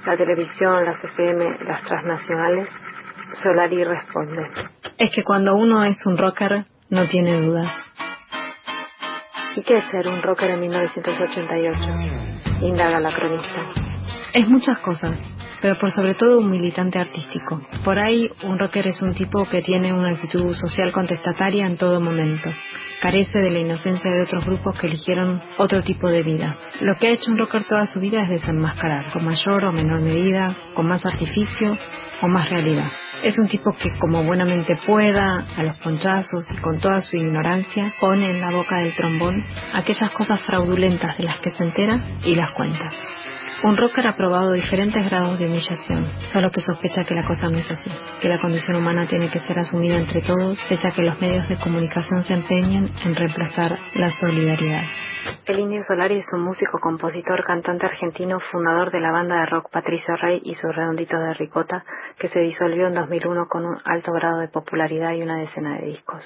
la televisión, las F M, las transnacionales, Solari responde: es que cuando uno es un rocker, no tiene dudas. ¿Y qué es ser un rocker en mil novecientos ochenta y ocho? Indaga la cronista. Es muchas cosas, pero por sobre todo un militante artístico. Por ahí, un rocker es un tipo que tiene una actitud social contestataria en todo momento. Carece de la inocencia de otros grupos que eligieron otro tipo de vida. Lo que ha hecho un rocker toda su vida es desenmascarar, con mayor o menor medida, con más artificio o más realidad. Es un tipo que, como buenamente pueda, a los ponchazos y con toda su ignorancia, pone en la boca del trombón aquellas cosas fraudulentas de las que se entera y las cuenta. Un rocker ha probado diferentes grados de humillación, solo que sospecha que la cosa no es así, que la condición humana tiene que ser asumida entre todos, pese a que los medios de comunicación se empeñen en reemplazar la solidaridad. El Indio Solari es un músico, compositor, cantante argentino, fundador de la banda de rock Patricio Rey y sus Redonditos de Ricota, que se disolvió en dos mil uno con un alto grado de popularidad y una decena de discos.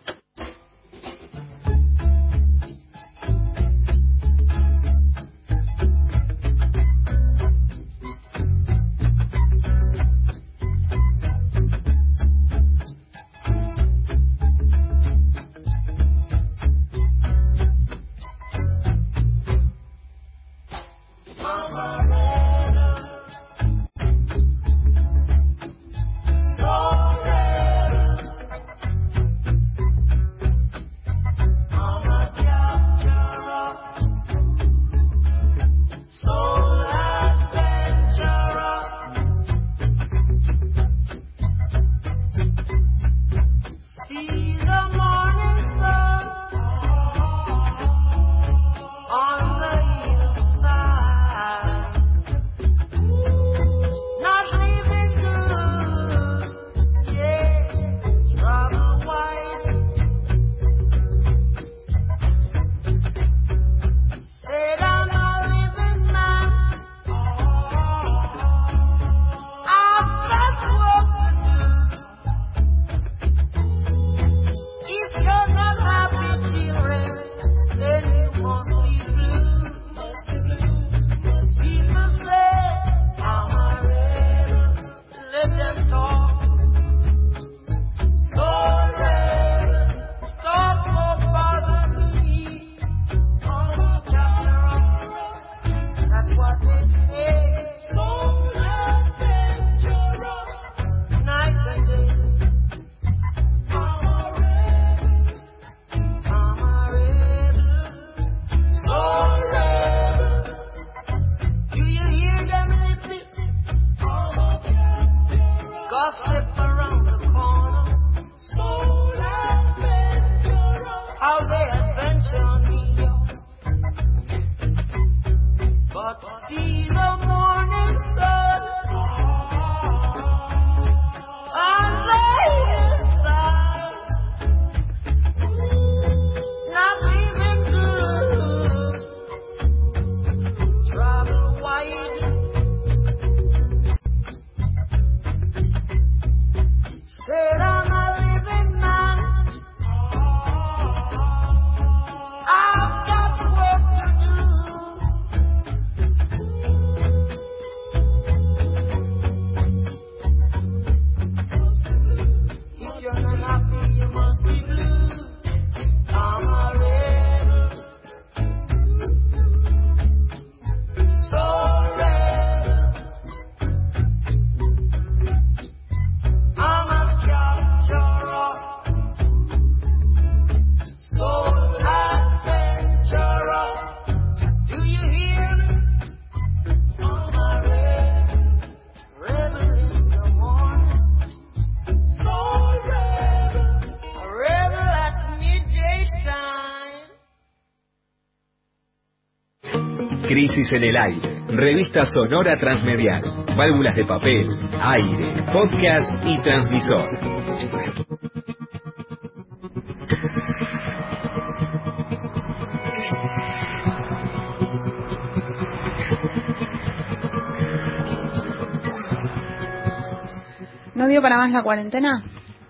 Crisis en el aire, revista sonora transmedial, válvulas de papel, aire, podcast y transmisor. ¿No dio para más la cuarentena?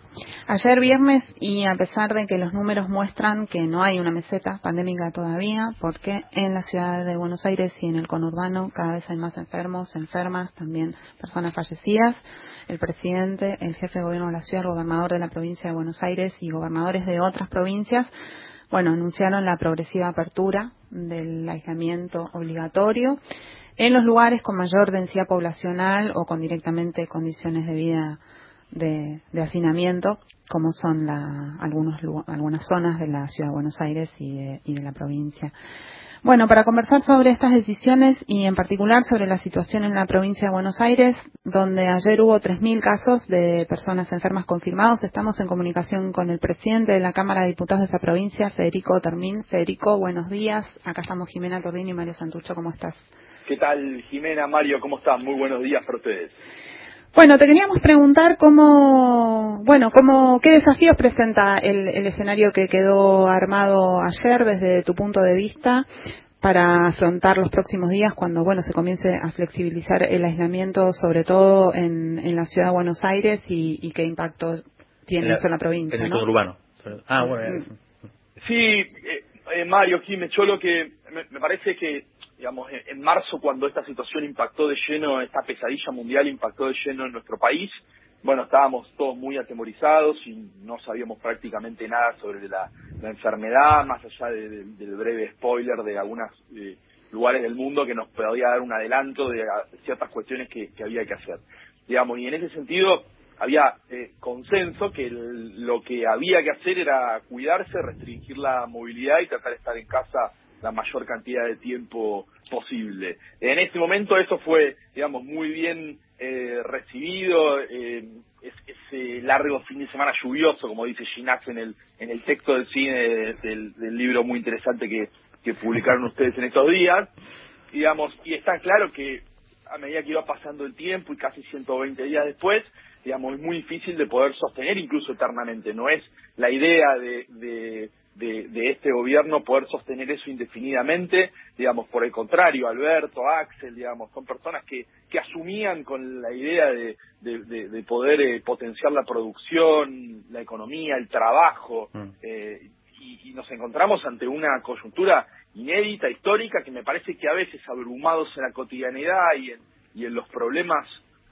Ayer viernes, y a pesar de que los números muestran que no hay una meseta pandémica todavía, porque en la ciudad de Buenos Aires y en el conurbano cada vez hay más enfermos, enfermas, también personas fallecidas, el presidente, el jefe de gobierno de la ciudad, el gobernador de la provincia de Buenos Aires y gobernadores de otras provincias, bueno, anunciaron la progresiva apertura del aislamiento obligatorio en los lugares con mayor densidad poblacional o con directamente condiciones de vida de, de hacinamiento, como son la, algunos algunas zonas de la ciudad de Buenos Aires y de, y de la provincia. Bueno, para conversar sobre estas decisiones y en particular sobre la situación en la provincia de Buenos Aires, donde ayer hubo tres mil casos de personas enfermas confirmados, estamos en comunicación con el presidente de la Cámara de Diputados de esa provincia, Federico Termín. Federico, buenos días. Acá estamos Jimena Tordini y Mario Santucho. ¿Cómo estás? ¿Qué tal, Jimena, Mario? ¿Cómo están? Muy buenos días para ustedes. Bueno, te queríamos preguntar cómo, bueno, cómo, qué desafíos presenta el, el escenario que quedó armado ayer desde tu punto de vista para afrontar los próximos días cuando, bueno, se comience a flexibilizar el aislamiento, sobre todo en, en la ciudad de Buenos Aires y, y qué impacto tiene en la, eso en la provincia, en el ¿no? conurbano. Ah, bueno. Sí, eh, eh, Mario, Jiménez, yo lo que me, me parece que digamos, en marzo, cuando esta situación impactó de lleno, esta pesadilla mundial impactó de lleno en nuestro país, bueno, estábamos todos muy atemorizados y no sabíamos prácticamente nada sobre la, la enfermedad, más allá de, de, del breve spoiler de algunos eh, lugares del mundo que nos podía dar un adelanto de a, ciertas cuestiones que, que había que hacer. Digamos, y en ese sentido había eh, consenso que el, lo que había que hacer era cuidarse, restringir la movilidad y tratar de estar en casa la mayor cantidad de tiempo posible. En este momento eso fue, digamos, muy bien eh, recibido, eh, es, ese largo fin de semana lluvioso, como dice Ginás en el en el texto del cine del, del libro muy interesante que, que publicaron ustedes en estos días, digamos, y está claro que a medida que iba pasando el tiempo y casi ciento veinte días después, digamos, es muy difícil de poder sostener incluso eternamente. No es la idea de, de De, de este gobierno poder sostener eso indefinidamente, digamos, por el contrario, Alberto, Axel, digamos, son personas que, que asumían con la idea de, de, de, de poder eh, potenciar la producción, la economía, el trabajo, mm. eh, y, y nos encontramos ante una coyuntura inédita, histórica, que me parece que a veces abrumados en la cotidianidad y en, y en los problemas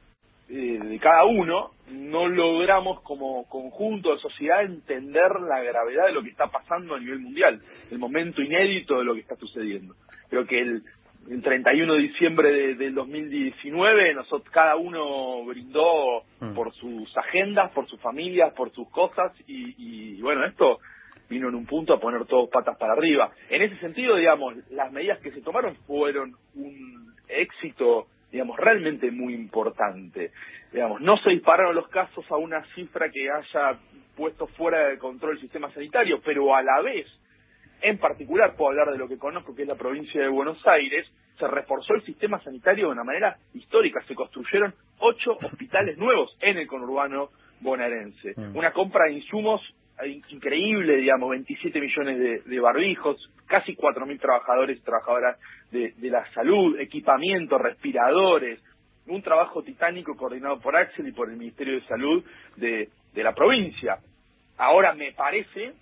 Eh, de cada uno, no logramos como conjunto de sociedad entender la gravedad de lo que está pasando a nivel mundial, el momento inédito de lo que está sucediendo. Creo que el, el treinta y uno de diciembre de, del dos mil diecinueve, nosotros cada uno brindó mm. por sus agendas, por sus familias, por sus cosas, y, y bueno, esto vino en un punto a poner todos patas para arriba. En ese sentido, digamos, las medidas que se tomaron fueron un éxito, digamos, realmente muy importante. Digamos, no se dispararon los casos a una cifra que haya puesto fuera de control el sistema sanitario, pero a la vez, en particular, puedo hablar de lo que conozco, que es la provincia de Buenos Aires, se reforzó el sistema sanitario de una manera histórica. Se construyeron ocho hospitales nuevos en el conurbano bonaerense. Mm. Una compra de insumos increíble, digamos, veintisiete millones de, de barbijos, casi cuatro mil trabajadores y trabajadoras de, de la salud, equipamiento, respiradores, un trabajo titánico coordinado por Axel y por el Ministerio de Salud de, de la provincia. Ahora me parece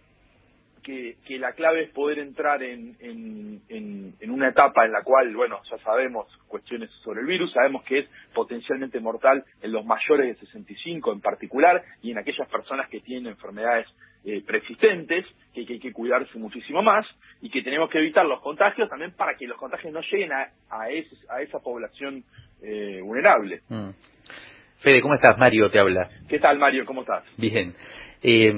que, que la clave es poder entrar en, en, en, en una etapa en la cual, bueno, ya sabemos cuestiones sobre el virus, sabemos que es potencialmente mortal en los mayores de sesenta y cinco en particular y en aquellas personas que tienen enfermedades eh, preexistentes, que, que hay que cuidarse muchísimo más y que tenemos que evitar los contagios también para que los contagios no lleguen a, a, ese, a esa población eh, vulnerable. Mm. Fede, ¿cómo estás? Mario te habla. ¿Qué tal, Mario? ¿Cómo estás? Bien. Eh,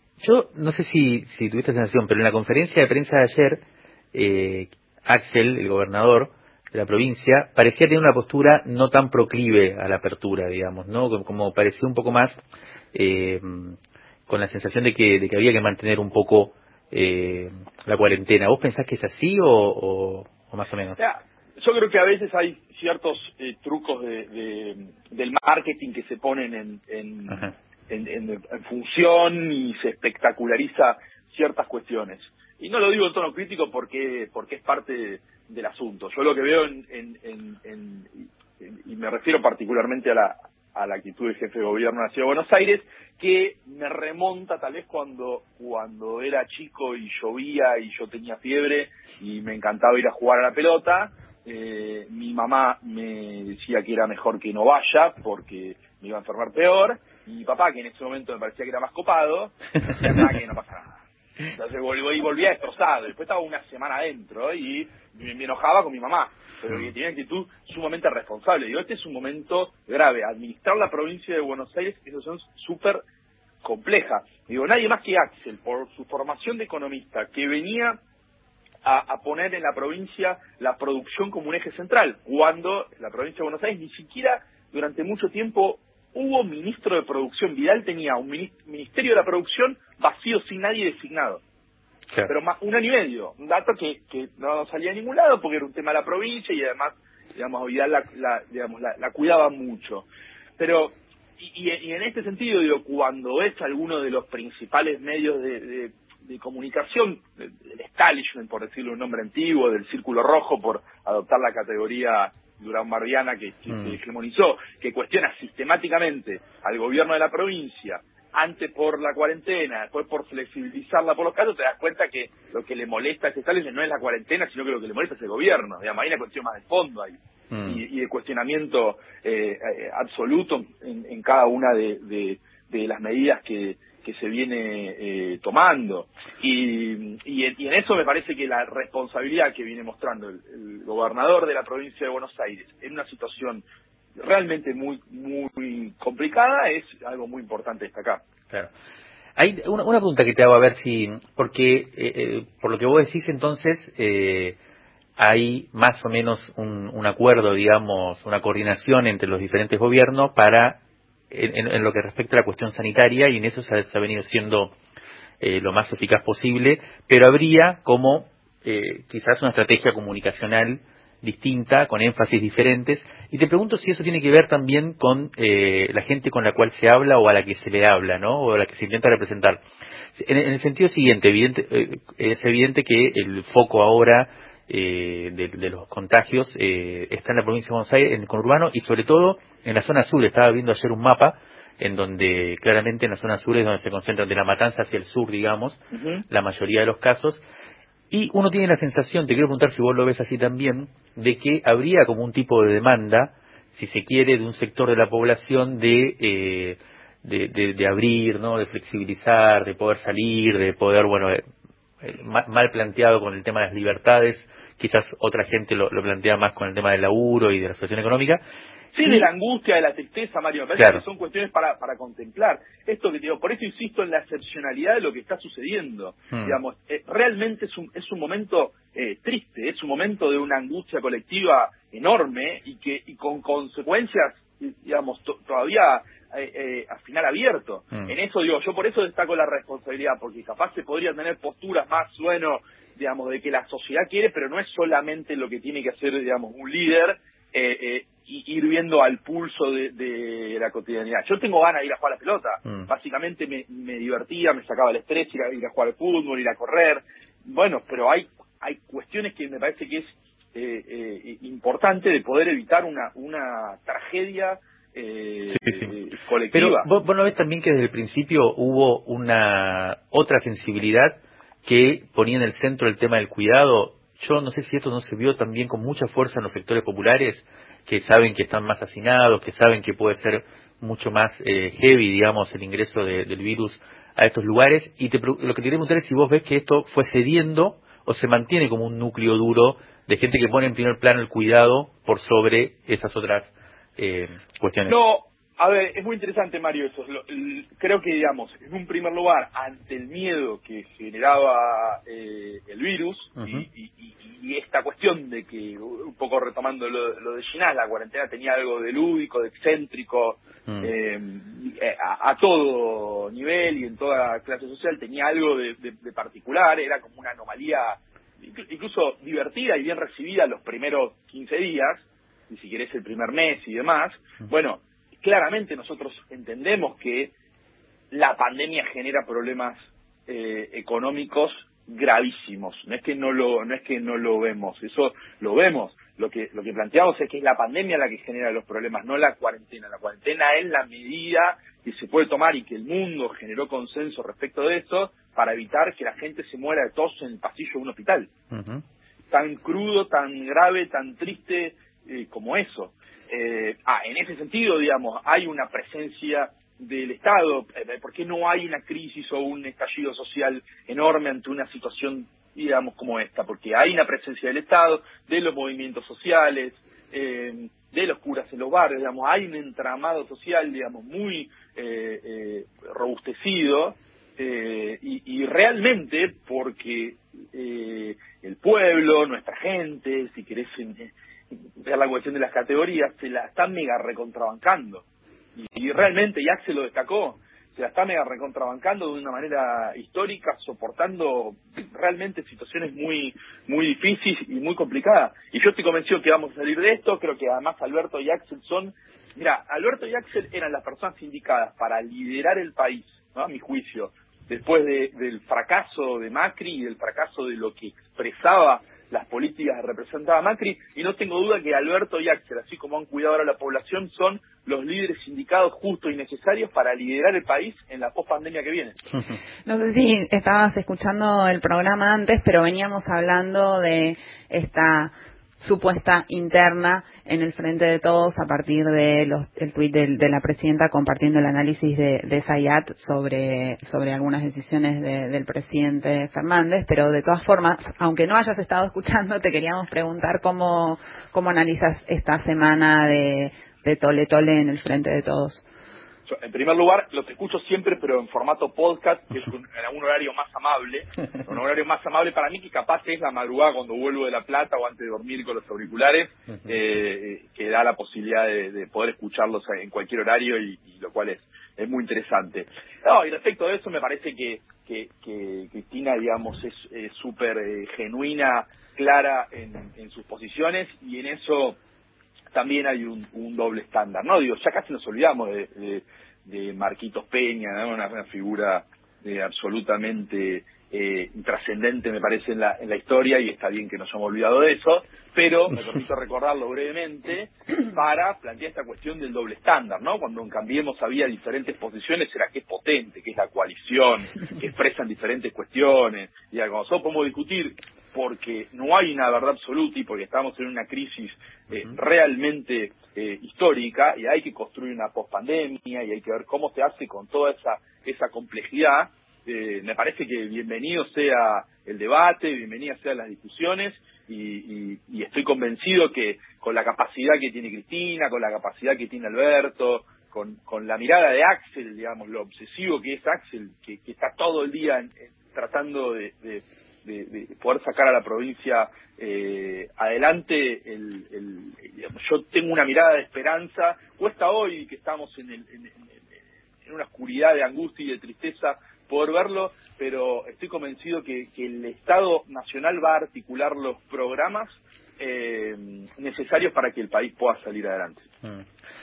Yo no sé si, si tuviste sensación, pero en la conferencia de prensa de ayer, eh, Axel, el gobernador de la provincia, parecía tener una postura no tan proclive a la apertura, digamos, ¿no? Como, como parecía un poco más eh, con la sensación de que, de que había que mantener un poco eh, la cuarentena. ¿Vos pensás que es así o, o, o más o menos? Ya, yo creo que a veces hay ciertos eh, trucos de, de, del marketing que se ponen en... en En, en, en función y se espectaculariza ciertas cuestiones. Y no lo digo en tono crítico porque porque es parte de, del asunto. Yo lo que veo en, en, en, en, en y me refiero particularmente a la a la actitud del jefe de gobierno de la Ciudad de Buenos Aires, que me remonta tal vez cuando cuando era chico y llovía y yo tenía fiebre y me encantaba ir a jugar a la pelota. Eh, mi mamá me decía que era mejor que no vaya porque me iba a enfermar peor, y mi papá, que en ese momento me parecía que era más copado, decía nada, que no pasa nada. Entonces volví, volvía destrozado, después estaba una semana adentro y me, me enojaba con mi mamá, pero que tenía una actitud sumamente responsable. Digo, este es un momento grave, administrar la provincia de Buenos Aires es una situación súper compleja. Digo, nadie más que Axel, por su formación de economista, que venía A, a poner en la provincia la producción como un eje central, cuando la provincia de Buenos Aires ni siquiera durante mucho tiempo hubo ministro de producción. Vidal tenía un ministerio de la producción vacío, sin nadie designado. Claro. Pero más, un año y medio, un dato que, que no salía a ningún lado porque era un tema de la provincia y además, digamos, Vidal la, la, digamos, la, la cuidaba mucho. Pero, y, y en este sentido, digo, cuando es alguno de los principales medios de, de de comunicación, del establishment, por decirlo un nombre antiguo, del Círculo Rojo, por adoptar la categoría durán-barbiana que, que, mm. que hegemonizó, que cuestiona sistemáticamente al gobierno de la provincia, antes por la cuarentena, después por flexibilizarla por los casos, te das cuenta que lo que le molesta a ese establishment no es la cuarentena, sino que lo que le molesta es el gobierno. Digamos, hay una cuestión más de fondo ahí, mm. y, y de cuestionamiento eh, eh, absoluto en, en cada una de, de, de las medidas que que se viene eh, tomando, y, y, en, y en eso me parece que la responsabilidad que viene mostrando el, el gobernador de la provincia de Buenos Aires en una situación realmente muy muy complicada es algo muy importante destacar. Claro. Hay una, una pregunta que te hago, a ver si, porque eh, eh, por lo que vos decís entonces eh, hay más o menos un, un acuerdo, digamos, una coordinación entre los diferentes gobiernos para En, en lo que respecta a la cuestión sanitaria, y en eso se ha, se ha venido siendo eh, lo más eficaz posible, pero habría como eh, quizás una estrategia comunicacional distinta, con énfasis diferentes, y te pregunto si eso tiene que ver también con eh, la gente con la cual se habla o a la que se le habla, ¿no? O a la que se intenta representar. En, en el sentido siguiente, evidente, eh, es evidente que el foco ahora Eh, de, de los contagios eh, está en la provincia de Buenos Aires, en el conurbano, y sobre todo en la zona sur. Estaba viendo ayer un mapa en donde claramente en la zona sur es donde se concentran de La Matanza hacia el sur, digamos, uh-huh. la mayoría de los casos, y uno tiene la sensación, te quiero preguntar si vos lo ves así también, de que habría como un tipo de demanda, si se quiere, de un sector de la población de eh, de, de, de abrir, ¿no?, de flexibilizar, de poder salir, de poder, bueno, eh, mal planteado con el tema de las libertades. Quizás otra gente lo, lo plantea más con el tema del laburo y de la situación económica. Sí, y de la angustia, de la tristeza, Mario. Me parece claro. que son cuestiones para, para contemplar. Esto que te digo, por eso insisto en la excepcionalidad de lo que está sucediendo. Hmm. Digamos, eh, realmente es un, es un momento eh, triste, es un momento de una angustia colectiva enorme y que y con consecuencias, digamos, to, todavía eh, eh, al final abierto. Hmm. En eso digo, yo por eso destaco la responsabilidad, porque capaz se podrían tener posturas más, bueno, digamos, de que la sociedad quiere, pero no es solamente lo que tiene que hacer, digamos, un líder, eh, eh, y ir viendo al pulso de, de la cotidianidad. Yo tengo ganas de ir a jugar a la pelota, mm. básicamente me, me divertía, me sacaba el estrés, ir a, ir a jugar al fútbol, ir a correr, bueno, pero hay hay cuestiones que me parece que es eh, eh, importante de poder evitar una una tragedia eh, sí, sí. Eh, colectiva. Pero vos, vos no ves también que desde el principio hubo una otra sensibilidad que ponía en el centro el tema del cuidado. Yo no sé si esto no se vio también con mucha fuerza en los sectores populares, que saben que están más hacinados, que saben que puede ser mucho más eh, heavy, digamos, el ingreso de, del virus a estos lugares. Y te, lo que te quería preguntar es si vos ves que esto fue cediendo o se mantiene como un núcleo duro de gente que pone en primer plano el cuidado por sobre esas otras eh, cuestiones. No, a ver, es muy interesante, Mario, eso. Lo, el, creo que, digamos, en un primer lugar, ante el miedo que generaba eh, el virus, uh-huh. y, y, y esta cuestión de que, un poco retomando lo, lo de Ginás, la cuarentena tenía algo de lúdico, de excéntrico, uh-huh. eh, a, a todo nivel y en toda clase social, tenía algo de, de, de particular, era como una anomalía incluso divertida y bien recibida los primeros quince días, y si querés el primer mes y demás. Uh-huh. Bueno, claramente nosotros entendemos que la pandemia genera problemas eh, económicos gravísimos. No es que no lo no es que no lo vemos, eso lo vemos. Lo que lo que planteamos es que es la pandemia la que genera los problemas, no la cuarentena. La cuarentena es la medida que se puede tomar y que el mundo generó consenso respecto de eso para evitar que la gente se muera de tos en el pasillo de un hospital. Uh-huh. Tan crudo, tan grave, tan triste eh, como eso. Eh, ah, en ese sentido, digamos, hay una presencia del Estado. Eh, ¿Por qué no hay una crisis o un estallido social enorme ante una situación, digamos, como esta? Porque hay una presencia del Estado, de los movimientos sociales, eh, de los curas en los barrios, digamos, hay un entramado social, digamos, muy eh, eh, robustecido, eh, y, y realmente porque eh, el pueblo, nuestra gente, si querés eh, ver la cuestión de las categorías, se la está mega recontrabancando. Y, y realmente, y Axel lo destacó, se la está mega recontrabancando de una manera histórica, soportando realmente situaciones muy muy difíciles y muy complicadas. Y yo estoy convencido que vamos a salir de esto. Creo que además Alberto y Axel son... Mira, Alberto y Axel eran las personas indicadas para liderar el país, ¿no? A mi juicio, después de, del fracaso de Macri y del fracaso de lo que expresaba las políticas que representaba Macri, y no tengo duda que Alberto y Axel, así como han cuidado ahora la población, son los líderes indicados justos y necesarios para liderar el país en la pospandemia que viene. No sé si estabas escuchando el programa antes, pero veníamos hablando de esta supuesta interna en el Frente de Todos a partir de los, el tuit de, de la presidenta compartiendo el análisis de, de Zayat sobre, sobre algunas decisiones de, del presidente Fernández, pero de todas formas, aunque no hayas estado escuchando, te queríamos preguntar cómo, cómo analizas esta semana de, de Tole Tole en el Frente de Todos. En primer lugar, los escucho siempre, pero en formato podcast, que es un, en un horario más amable, un horario más amable para mí, que capaz es la madrugada cuando vuelvo de La Plata o antes de dormir con los auriculares, eh, que da la posibilidad de, de poder escucharlos en cualquier horario, y, y lo cual es, es muy interesante. No, y respecto a eso me parece que, que, que Cristina, digamos, es súper eh, genuina, clara en, en sus posiciones, y en eso también hay un, un doble estándar, ¿no? Digo, ya casi nos olvidamos de, de, de Marquitos Peña, ¿no? Una, una figura eh, absolutamente eh, intrascendente, me parece, en la, en la historia, y está bien que nos hayamos olvidado de eso, pero me permito recordarlo brevemente para plantear esta cuestión del doble estándar, ¿no? Cuando en Cambiemos había diferentes posiciones, era que es potente, que es la coalición, que expresan diferentes cuestiones, y cuando nosotros podemos discutir porque no hay una verdad absoluta y porque estamos en una crisis eh, uh-huh. realmente eh, histórica, y hay que construir una pospandemia y hay que ver cómo se hace con toda esa esa complejidad. Eh, me parece que bienvenido sea el debate, bienvenidas sean las discusiones, y, y, y estoy convencido que con la capacidad que tiene Cristina, con la capacidad que tiene Alberto, con, con la mirada de Axel, digamos, lo obsesivo que es Axel, que, que está todo el día en, en, tratando de, de De, de poder sacar a la provincia eh, adelante, el, el, digamos, yo tengo una mirada de esperanza. Cuesta hoy que estamos en, el, en, en, en una oscuridad de angustia y de tristeza poder verlo, pero estoy convencido que, que el Estado Nacional va a articular los programas eh, necesarios para que el país pueda salir adelante. Mm.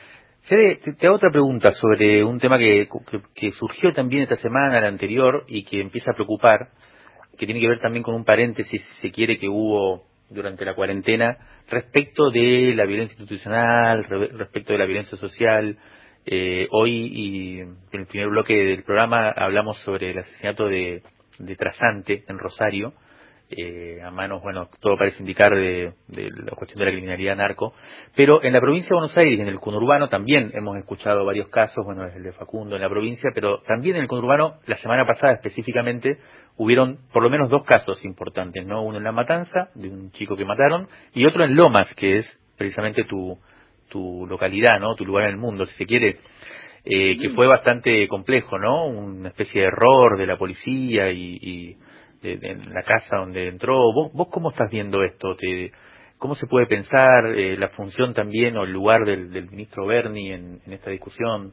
Fede, te, te hago otra pregunta sobre un tema que, que, que surgió también esta semana, la anterior, y que empieza a preocupar, que tiene que ver también con un paréntesis, si se quiere, que hubo durante la cuarentena respecto de la violencia institucional, re, respecto de la violencia social. Eh, hoy, y en el primer bloque del programa, hablamos sobre el asesinato de, de Trasante en Rosario, eh, a manos, bueno, todo parece indicar de, de la cuestión de la criminalidad narco, pero en la provincia de Buenos Aires, en el conurbano, también hemos escuchado varios casos, bueno, es el de Facundo en la provincia, pero también en el conurbano, la semana pasada específicamente, hubieron por lo menos dos casos importantes, ¿no? Uno en La Matanza, de un chico que mataron, y otro en Lomas, que es precisamente tu, tu localidad, ¿no? Tu lugar en el mundo, si se quiere, eh, que fue bastante complejo, ¿no? Una especie de error de la policía y, y de, de, en la casa donde entró. ¿Vos, vos cómo estás viendo esto? ¿Te, ¿Cómo se puede pensar eh, la función también o el lugar del, del ministro Berni en, en esta discusión?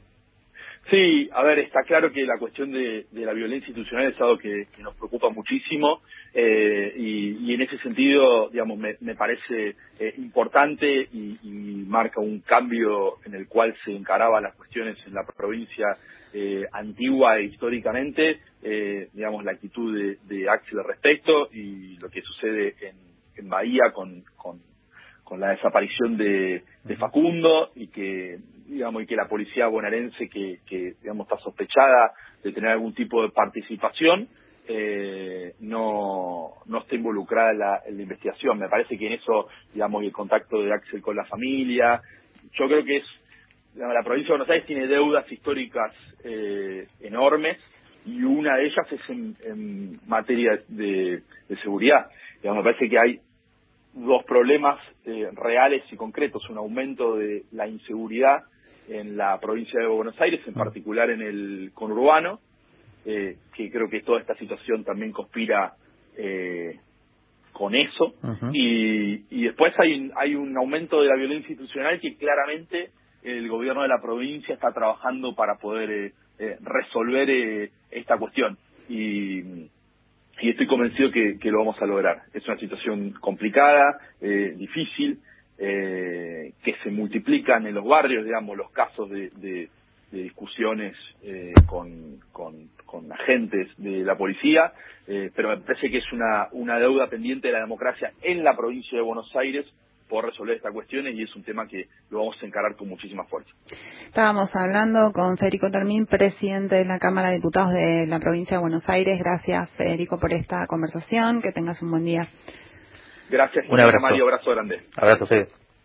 Sí, a ver, está claro que la cuestión de, de la violencia institucional es algo que, que nos preocupa muchísimo, eh, y, y en ese sentido, digamos, me, me parece eh, importante y, y marca un cambio en el cual se encaraban las cuestiones en la provincia eh, antigua e históricamente, eh, digamos, la actitud de, de Axel al respecto, y lo que sucede en, en Bahía con, con, con la desaparición de, de Facundo, y que digamos, y que la policía bonaerense que, que digamos está sospechada de tener algún tipo de participación eh, no no esté involucrada en la, en la investigación. Me parece que en eso, digamos, el contacto de Axel con la familia, yo creo que es, digamos, la provincia de Buenos Aires tiene deudas históricas eh, enormes, y una de ellas es en, en materia de, de seguridad. Digamos, me parece que hay dos problemas eh, reales y concretos: un aumento de la inseguridad en la provincia de Buenos Aires, en particular en el conurbano, eh, que creo que toda esta situación también conspira eh, con eso, uh-huh. y, y después hay un, hay un aumento de la violencia institucional que claramente el gobierno de la provincia está trabajando para poder eh, eh, resolver eh, esta cuestión, y y estoy convencido que, que lo vamos a lograr. Es una situación complicada, eh, difícil, eh, que se multiplican en los barrios, digamos, los casos de, de, de discusiones eh, con, con, con agentes de la policía, eh, pero me parece que es una, una deuda pendiente de la democracia en la provincia de Buenos Aires por resolver estas cuestiones, y es un tema que lo vamos a encarar con muchísima fuerza. Estábamos hablando con Federico Termín, presidente de la Cámara de Diputados de la provincia de Buenos Aires. Gracias, Federico, por esta conversación. Que tengas un buen día. Gracias, un abrazo. Mario, abrazo grande. Abrazo, Fede.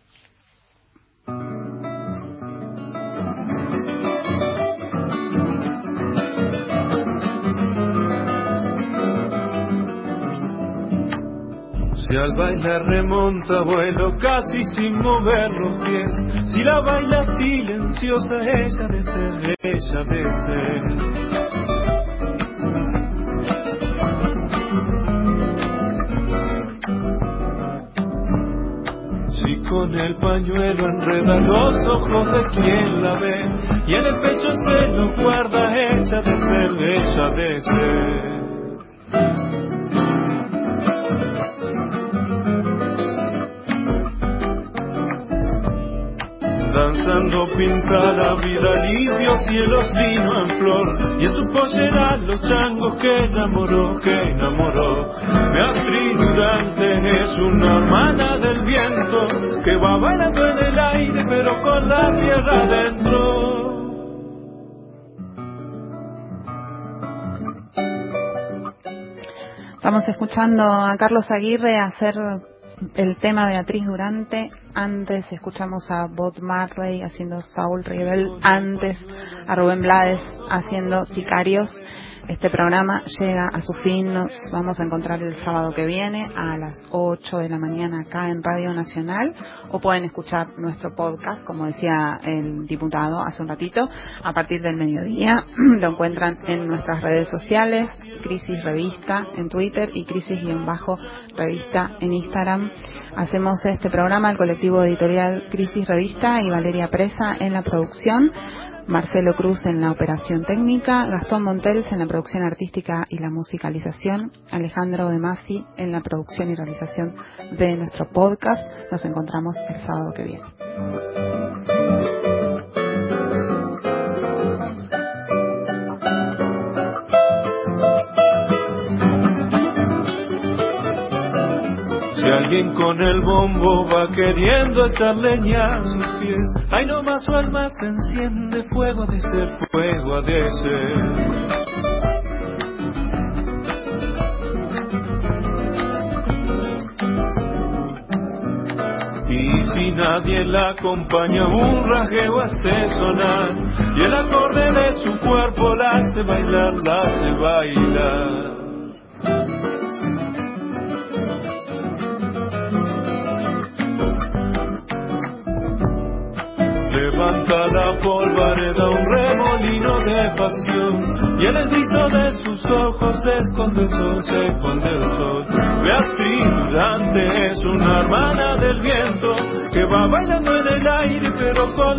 Si al bailar remonta vuelo casi sin mover los pies, si la baila silenciosa ella de ser, ella de ser. Si con el pañuelo enreda los ojos de quien la ve, y en el pecho se lo guarda ella de ser, ella de ser. Danzando pinta la vida, limpio cielos vino en flor, y en su pollera los changos que enamoró, que enamoró. Beatriz Durante es una hermana del viento, que va bailando en el aire pero con la tierra adentro. Estamos escuchando a Carlos Aguirre hacer el tema Beatriz Durante. Antes escuchamos a Bob Marley haciendo Saul Rebel. Antes a Rubén Blades haciendo Sicarios. Este programa llega a su fin. Nos vamos a encontrar el sábado que viene a las ocho de la mañana acá en Radio Nacional, o pueden escuchar nuestro podcast, como decía el diputado hace un ratito, a partir del mediodía. Lo encuentran en nuestras redes sociales, Crisis Revista en Twitter y Crisis-Revista en Instagram. Hacemos este programa el colectivo editorial Crisis Revista y Valeria Presa en la producción, Marcelo Cruz en la operación técnica, Gastón Montels en la producción artística y la musicalización, Alejandro De Masi en la producción y realización de nuestro podcast. Nos encontramos el sábado que viene. Si alguien con el bombo va queriendo echar leña a sus pies, ay nomás su alma se enciende, fuego ha de ser, fuego ha de ser. Y si nadie la acompaña, un rajeo hace sonar, y el acorde de su cuerpo la hace bailar, la hace bailar. Levanta la polvareda un remolino de pasión, y en el viso de sus ojos se esconde el sol, se esconde el sol. Beatriz Durante es una hermana del viento, que va bailando en el aire pero con